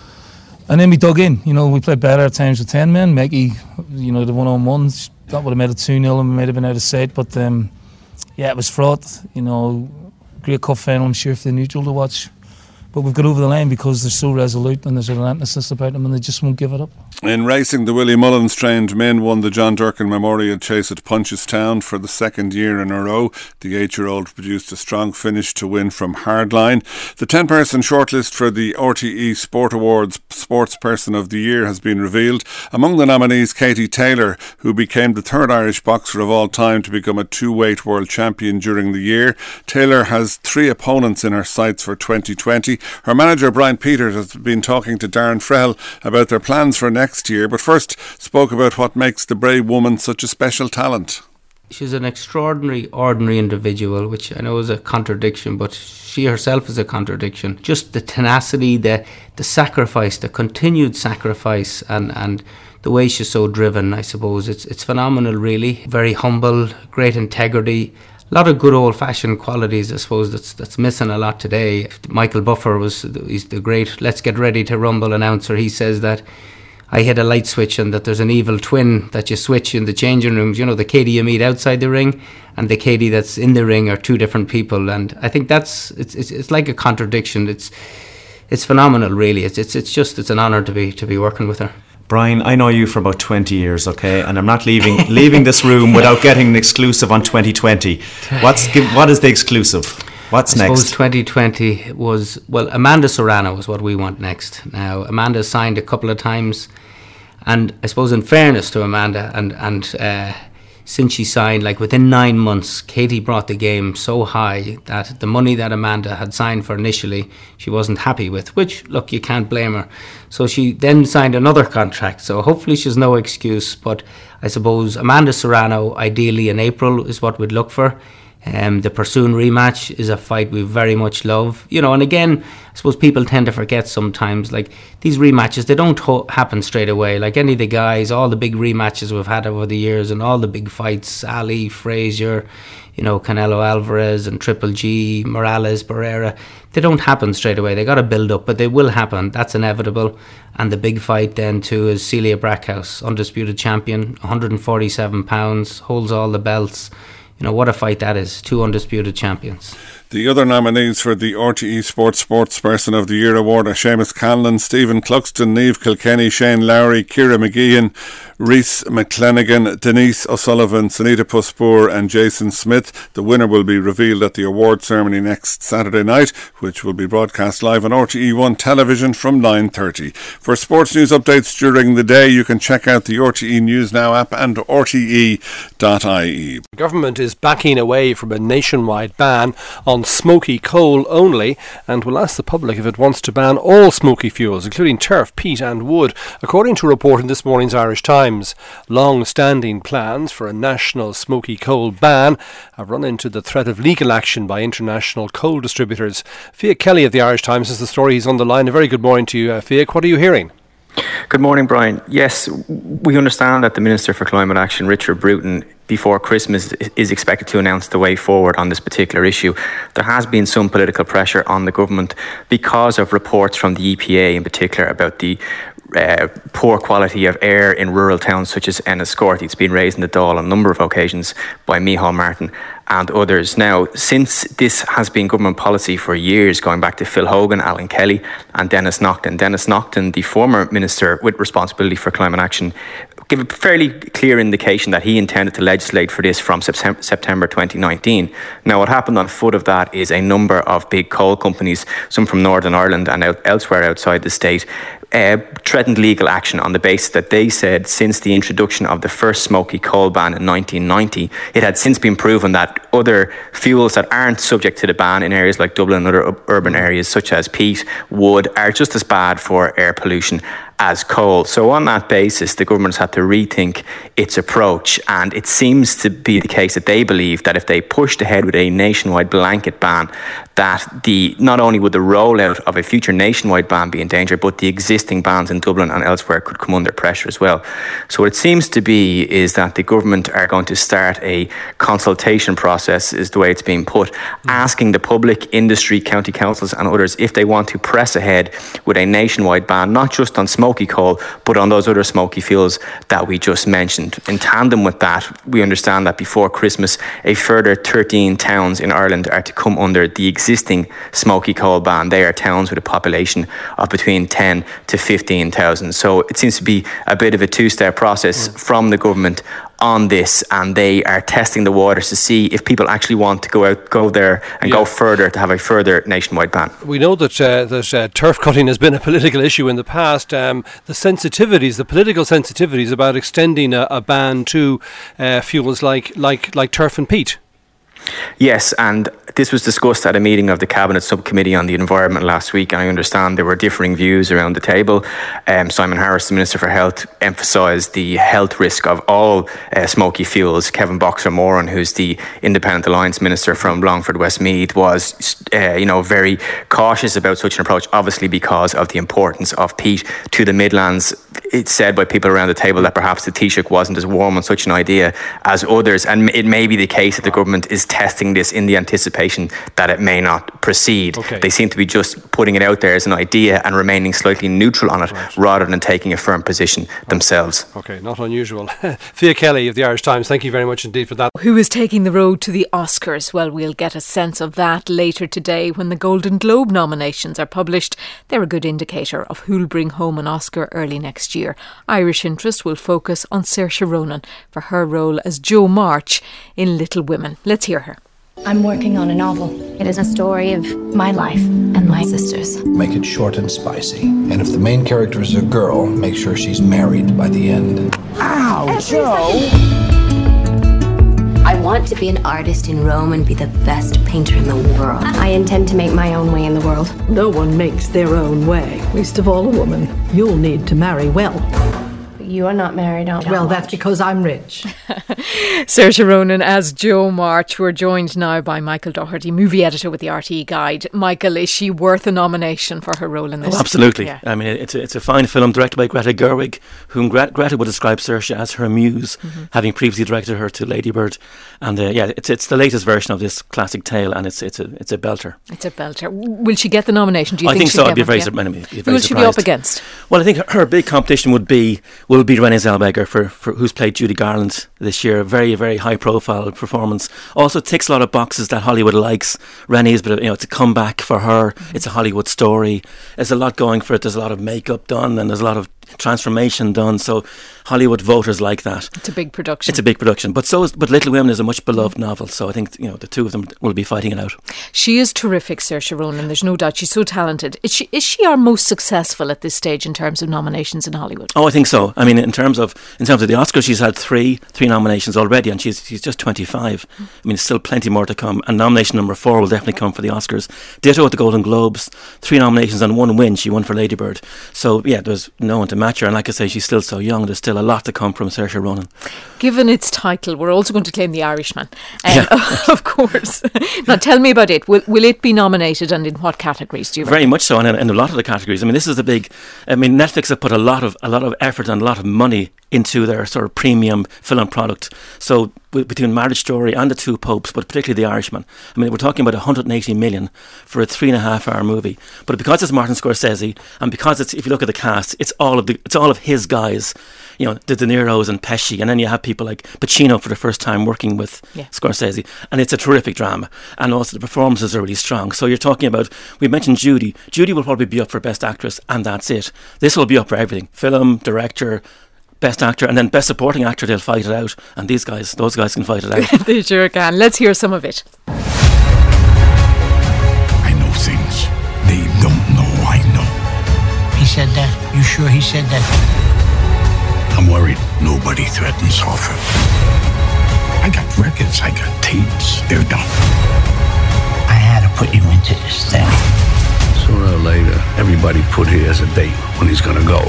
And then we dug in. You know, we played better at times with ten men. Makey, you know, the one on ones, that would have made it two nil and we might have been out of sight. But um, yeah, it was fraught. You know, great cup final, I'm sure, for the neutral to watch. But we've got over the line because they're so resolute and there's a relentlessness about them, and they just won't give it up. In racing, the Willie Mullins trained men won the John Durkin Memorial Chase at Punchestown for the second year in a row. The eight-year-old produced a strong finish to win from Hardline. The ten-person shortlist for the R T E Sport Awards Sports Person of the Year has been revealed. Among the nominees, Katie Taylor, who became the third Irish boxer of all time to become a two-weight world champion during the year. Taylor has three opponents in her sights for twenty twenty. Her manager, Brian Peters, has been talking to Darren Frell about their plans for next year, but first spoke about what makes the brave woman such a special talent. She's an extraordinary, ordinary individual, which I know is a contradiction, but she herself is a contradiction. Just the tenacity, the the sacrifice, the continued sacrifice, and, and the way she's so driven, I suppose. It's, it's phenomenal, really. Very humble, great integrity. A lot of good old-fashioned qualities, I suppose, that's that's missing a lot today. Michael Buffer was he's the great Let's Get Ready to Rumble announcer. He says that I hit a light switch and that there's an evil twin that you switch in the changing rooms. You know, the Katie you meet outside the ring and the Katie that's in the ring are two different people. And I think that's it's it's, it's like a contradiction. It's it's phenomenal, really. It's it's it's just it's an honour to be to be working with her. Brian, I know you for about twenty years, okay, and I'm not leaving leaving this room without getting an exclusive on twenty twenty. What's what is the exclusive? What's I next? suppose twenty twenty was, well, Amanda Serrano is what we want next. Now, Amanda signed a couple of times, and I suppose in fairness to Amanda, and and uh, since she signed, like within nine months, Katie brought the game so high that the money that Amanda had signed for initially, she wasn't happy with, which, look, you can't blame her. So she then signed another contract, so hopefully she's no excuse, but I suppose Amanda Serrano, ideally in April, is what we'd look for. Um, the Pursoon rematch is a fight we very much love. You know, and again, I suppose people tend to forget sometimes, like, these rematches, they don't ho- happen straight away. Like any of the guys, all the big rematches we've had over the years and all the big fights, Ali, Frazier, you know, Canelo Alvarez and Triple G, Morales, Barrera, they don't happen straight away. They got to build up, but they will happen. That's inevitable. And the big fight then too is Celia Brackhouse, undisputed champion, one hundred forty-seven pounds, holds all the belts. You know, what a fight that is. Two undisputed champions. The other nominees for the R T E Sports Sportsperson of the Year award are Seamus Canlon, Stephen Cluxton, Niamh Kilkenny, Shane Lowry, Ciara McGeehan, Rhys McClenaghan, Denise O'Sullivan, Sunita Puspur and Jason Smith. The winner will be revealed at the award ceremony next Saturday night, which will be broadcast live on R T E one television from nine thirty. For sports news updates during the day, you can check out the R T E News Now app and R T E dot I E. The government is backing away from a nationwide ban on smoky coal only, and will ask the public if it wants to ban all smoky fuels, including turf, peat and wood. According to a report in this morning's Irish Times, long-standing plans for a national smoky coal ban have run into the threat of legal action by international coal distributors. Fiach Kelly of the Irish Times is the story. He's on the line. A very good morning to you, uh, Fiach. What are you hearing? Good morning, Brian. Yes, we understand that the Minister for Climate Action, Richard Bruton, before Christmas is expected to announce the way forward on this particular issue. There has been some political pressure on the government because of reports from the E P A in particular about the Uh, poor quality of air in rural towns such as Enniscorthy. It's been raised in the Dáil on a number of occasions by Micheál Martin and others. Now, since this has been government policy for years, going back to Phil Hogan, Alan Kelly and Dennis Naughton. Dennis Naughton, the former minister with responsibility for climate action, gave a fairly clear indication that he intended to legislate for this from September twenty nineteen. Now, what happened on foot of that is a number of big coal companies, some from Northern Ireland and out elsewhere outside the state, Uh, threatened legal action on the basis that they said since the introduction of the first smoky coal ban in nineteen ninety, it had since been proven that other fuels that aren't subject to the ban in areas like Dublin and other u- urban areas such as peat, wood, are just as bad for air pollution as coal. So on that basis, the government's had to rethink its approach, and it seems to be the case that they believe that if they pushed ahead with a nationwide blanket ban, that the not only would the rollout of a future nationwide ban be in danger, but the existing bans in Dublin and elsewhere could come under pressure as well. So what it seems to be is that the government are going to start a consultation process, is the way it's being put, mm. asking the public, industry, county councils and others if they want to press ahead with a nationwide ban, not just on smoky coal, but on those other smoky fuels that we just mentioned. In tandem with that, we understand that before Christmas, a further thirteen towns in Ireland are to come under the existing smoky coal ban. They are towns with a population of between ten to fifteen thousand. So it seems to be a bit of a two-step process mm. from the government on this, and they are testing the waters to see if people actually want to go out, go there and yeah. go further to have a further nationwide ban. We know that uh, that uh, turf cutting has been a political issue in the past. Um, the sensitivities, the political sensitivities about extending a, a ban to uh, fuels like like like turf and peat. Yes, and this was discussed at a meeting of the Cabinet Subcommittee on the Environment last week, and I understand there were differing views around the table. Um, Simon Harris, the Minister for Health, emphasised the health risk of all uh, smoky fuels. Kevin Boxer-Moran, who's the Independent Alliance Minister from Longford Westmeath, was uh, you know, very cautious about such an approach, obviously because of the importance of peat to the Midlands. It's said by people around the table that perhaps the Taoiseach wasn't as warm on such an idea as others, and it may be the case that the government is testing this in the anticipation that it may not proceed. Okay. They seem to be just putting it out there as an idea and remaining slightly neutral on it, right, rather than taking a firm position okay. themselves. Okay, not unusual. Fiach Kelly of the Irish Times, thank you very much indeed for that. Who is taking the road to the Oscars? Well, we'll get a sense of that later today when the Golden Globe nominations are published. They're a good indicator of who'll bring home an Oscar early next year. Irish interest will focus on Saoirse Ronan for her role as Jo March in Little Women. Let's hear her. I'm working on a novel. It is a story of my life and my sister's. Make it short and spicy. And if the main character is a girl, make sure she's married by the end. Ow, Joe! I want to be an artist in Rome and be the best painter in the world. I intend to make my own way in the world. No one makes their own way, least of all a woman. You'll need to marry well. You are not married, aren't you? Well, that's because I'm rich. Saoirse Ronan as Jo March. We're joined now by Michael Doherty, movie editor with the R T E Guide. Michael, is she worth a nomination for her role in this? Oh, absolutely. Yeah. I mean, it's a, it's a fine film directed by Greta Gerwig, whom Gre- Greta would describe Saoirse as her muse, mm-hmm. having previously directed her to Lady Bird. And uh, yeah, it's it's the latest version of this classic tale, and it's it's a it's a belter. It's a belter. Will she get the nomination? Do you I think, think so. I'd be very, yeah? sur- be very Who will surprised. she be up against? Well, I think her, her big competition would be will be Renée Zellweger, for, for who's played Judy Garland this year. A very, very high profile performance. Also ticks a lot of boxes that Hollywood likes. Renée's, but you know, it's a comeback for her. Mm-hmm. It's a Hollywood story. There's a lot going for it. There's a lot of makeup done, and there's a lot of transformation done. So Hollywood voters like that. It's a big production. It's a big production. But so is, but Little Women is a much beloved novel. So I think, you know, the two of them will be fighting it out. She is terrific, Saoirse Ronan. There's no doubt. She's so talented. Is she is she our most successful at this stage in terms of nominations in Hollywood? Oh, I think so. I mean, in terms of in terms of the Oscars, she's had three three nominations already, and she's she's just twenty-five. I mean, still plenty more to come. And nomination number four will definitely come for the Oscars. Ditto at the Golden Globes. Three nominations and one win. She won for Lady Bird. So yeah, there's no one to match her. And like I say, she's still so young. There's still a lot to come from Saoirse Ronan. Given its title, we're also going to claim The Irishman, um, yeah. of course. Now, tell me about it. Will will it be nominated, and in what categories do you reckon? Very much so, and in, in a lot of the categories. I mean, this is a big. I mean, Netflix have put a lot of a lot of effort and a lot of money into their sort of premium film product. So w- between Marriage Story and The Two Popes, but particularly The Irishman, I mean, we're talking about one hundred eighty million for a three and a half hour movie. But because it's Martin Scorsese, and because it's, if you look at the cast, it's all of the it's all of his guys. You know, the De Niro's and Pesci, and then you have people like Pacino for the first time working with yeah. Scorsese, and it's a terrific drama, and also the performances are really strong. So you're talking about, we mentioned Judy. Judy will probably be up for Best Actress, and that's it. This will be up for everything: film, director, Best Actor, and then Best Supporting Actor. They'll fight it out, and these guys, those guys can fight it out. They sure can. Let's hear some of it. I know things they don't know I know. He said that? You sure he said that? I'm worried nobody threatens Hoffa. I got records, I got tapes. They're done. I had to put you into this thing. Sooner or later, everybody put here as a date when he's gonna go.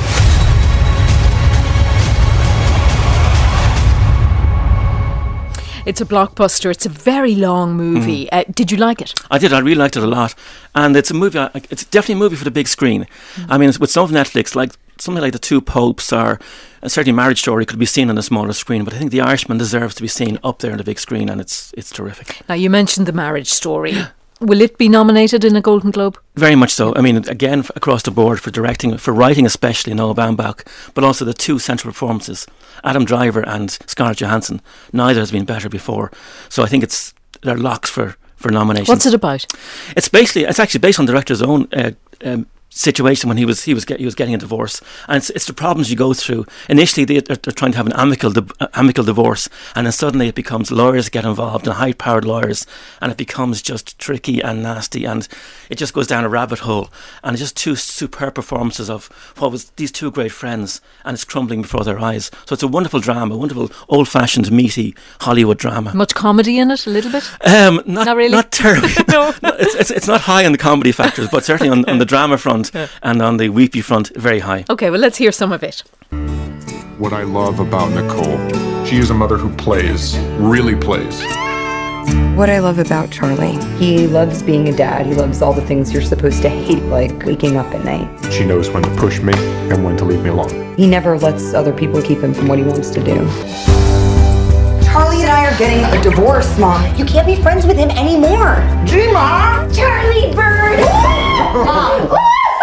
It's a blockbuster. It's a very long movie. Mm. Uh, did you like it? I did. I really liked it a lot. And it's a movie, it's definitely a movie for the big screen. Mm. I mean, with some of Netflix, like something like The Two Popes or uh, certainly Marriage Story could be seen on a smaller screen, but I think The Irishman deserves to be seen up there on the big screen, and it's it's terrific. Now, you mentioned The Marriage Story. Will it be nominated in a Golden Globe? Very much so. I mean, again, f- across the board for directing, for writing especially, Noah Baumbach, but also the two central performances, Adam Driver and Scarlett Johansson. Neither has been better before. So I think it's they're locks for, for nominations. What's it about? It's basically, it's actually based on the director's own uh, um, situation when he was he was get, he was getting a divorce, and it's, it's the problems you go through. Initially, they, they're, they're trying to have an amicable di- uh, amicable divorce, and then suddenly it becomes lawyers get involved, and high-powered lawyers, and it becomes just tricky and nasty, and it just goes down a rabbit hole. And it's just two superb performances of what was these two great friends, and it's crumbling before their eyes. So it's a wonderful drama, wonderful old-fashioned, meaty Hollywood drama. Much comedy in it, a little bit? Um, not, not really. Not terribly. no, it's, it's it's not high on the comedy factors, but certainly on, on the drama front. Yeah. And on the weepy front, very high. Okay, well, let's hear some of it. What I love about Nicole, she is a mother who plays, really plays. What I love about Charlie, he loves being a dad. He loves all the things you're supposed to hate, like waking up at night. She knows when to push me and when to leave me alone. He never lets other people keep him from what he wants to do. Charlie and I are getting a divorce, Mom. You can't be friends with him anymore. Gee, Mom! Charlie Bird! Mom!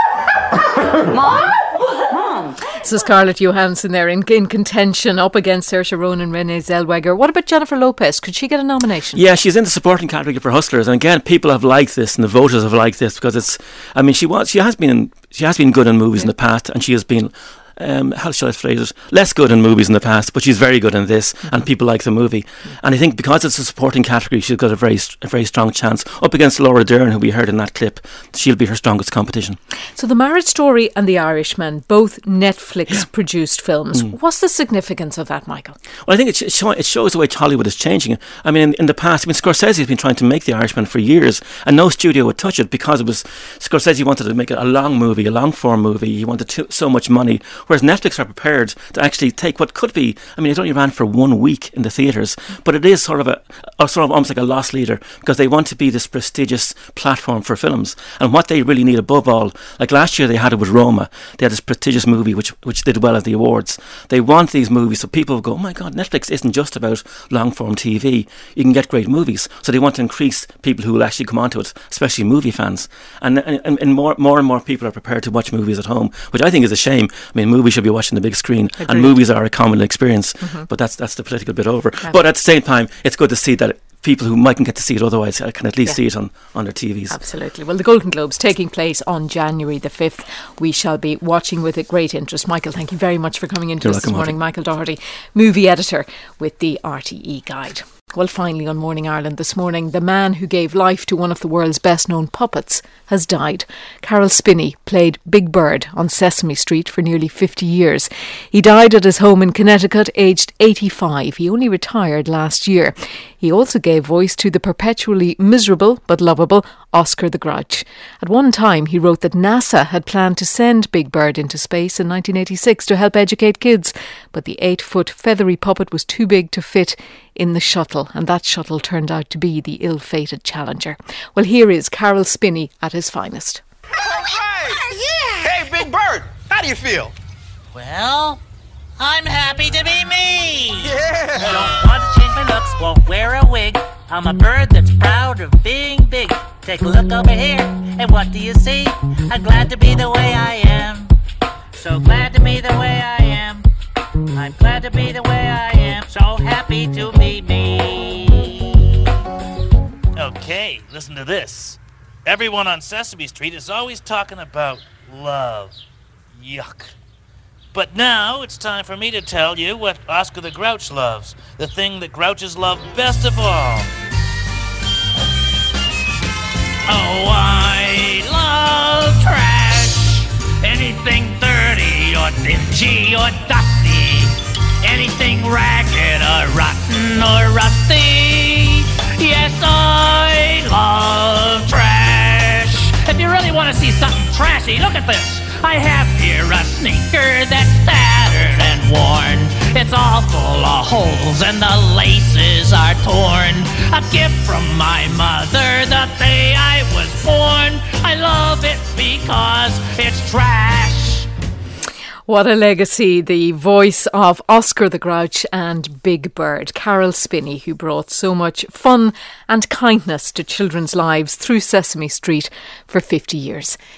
Mom? Mom? So Scarlett Johansson there in, in contention up against Saoirse Ronan and Renée Zellweger. What about Jennifer Lopez? Could she get a nomination? Yeah, she's in the supporting category for Hustlers, and again, people have liked this, and the voters have liked this because it's. I mean, she was, she has been, in, she has been good in movies yeah. in the past, and she has been. Um, how shall I phrase it? Less good in movies in the past, but she's very good in this, mm-hmm. and people like the movie. Mm-hmm. And I think because it's a supporting category, she's got a very, a very strong chance up against Laura Dern, who we heard in that clip. She'll be her strongest competition. So, The Marriage Story and The Irishman, both Netflix-produced films. Mm. What's the significance of that, Michael? Well, I think it, sh- it shows the way Hollywood is changing. I mean, in, in the past, I mean, Scorsese has been trying to make The Irishman for years, and no studio would touch it because it was Scorsese wanted to make a long movie, a long-form movie. He wanted to, so much money, Whereas Netflix are prepared to actually take what could be, I mean, it only ran for one week in the theatres, but it is sort of a, a sort of almost like a loss leader, because they want to be this prestigious platform for films. And what they really need above all, like last year they had it with Roma. They had this prestigious movie which which did well at the awards. They want these movies so people go, oh my God, Netflix isn't just about long form T V. You can get great movies. So they want to increase people who will actually come onto it, especially movie fans. And, and, and more, more and more people are prepared to watch movies at home, which I think is a shame. I mean, movies should be watched on the big screen. Agreed. And movies are a common experience. Mm-hmm. But that's that's the political bit over. Yeah. But at the same time, it's good to see that it, people who mightn't get to see it otherwise can at least yeah. see it on, on their T Vs. Absolutely. Well, the Golden Globes taking place on January the fifth. We shall be watching with a great interest. Michael, thank you very much for coming into You're us this morning. Audrey. Michael Doherty, movie editor with the R T E Guide. Well, finally on Morning Ireland this morning, the man who gave life to one of the world's best-known puppets has died. Carol Spinney played Big Bird on Sesame Street for nearly fifty years. He died at his home in Connecticut, aged eighty-five. He only retired last year. He also gave voice to the perpetually miserable but lovable Oscar the Grouch. At one time, he wrote that NASA had planned to send Big Bird into space in nineteen eighty-six to help educate kids, but the eight-foot feathery puppet was too big to fit in the shuttle, and that shuttle turned out to be the ill-fated Challenger. Well, here is Carol Spinney at his finest. All right. Yeah. Hey, Big Bird, how do you feel? Well, I'm happy to be me. Yeah. Don't want to change my looks, won't wear a wig. I'm a bird that's proud of being big. Take a look over here, and what do you see? I'm glad to be the way I am. So glad to be the way I am. I'm glad to be the way I am. So happy to be me. Okay, listen to this. Everyone on Sesame Street is always talking about love. Yuck. But now it's time for me to tell you what Oscar the Grouch loves. The thing that Grouches love best of all. Oh, I love trash. Anything dirty or dingy or dusty. Anything ragged or rotten or rusty. Yes, I love trash. If you really want to see something trashy, look at this. I have here a sneaker that's tattered and worn. It's all full of holes and the laces are torn. A gift from my mother the day I was born. I love it because it's trash. What a legacy, the voice of Oscar the Grouch and Big Bird, Carol Spinney, who brought so much fun and kindness to children's lives through Sesame Street for fifty years.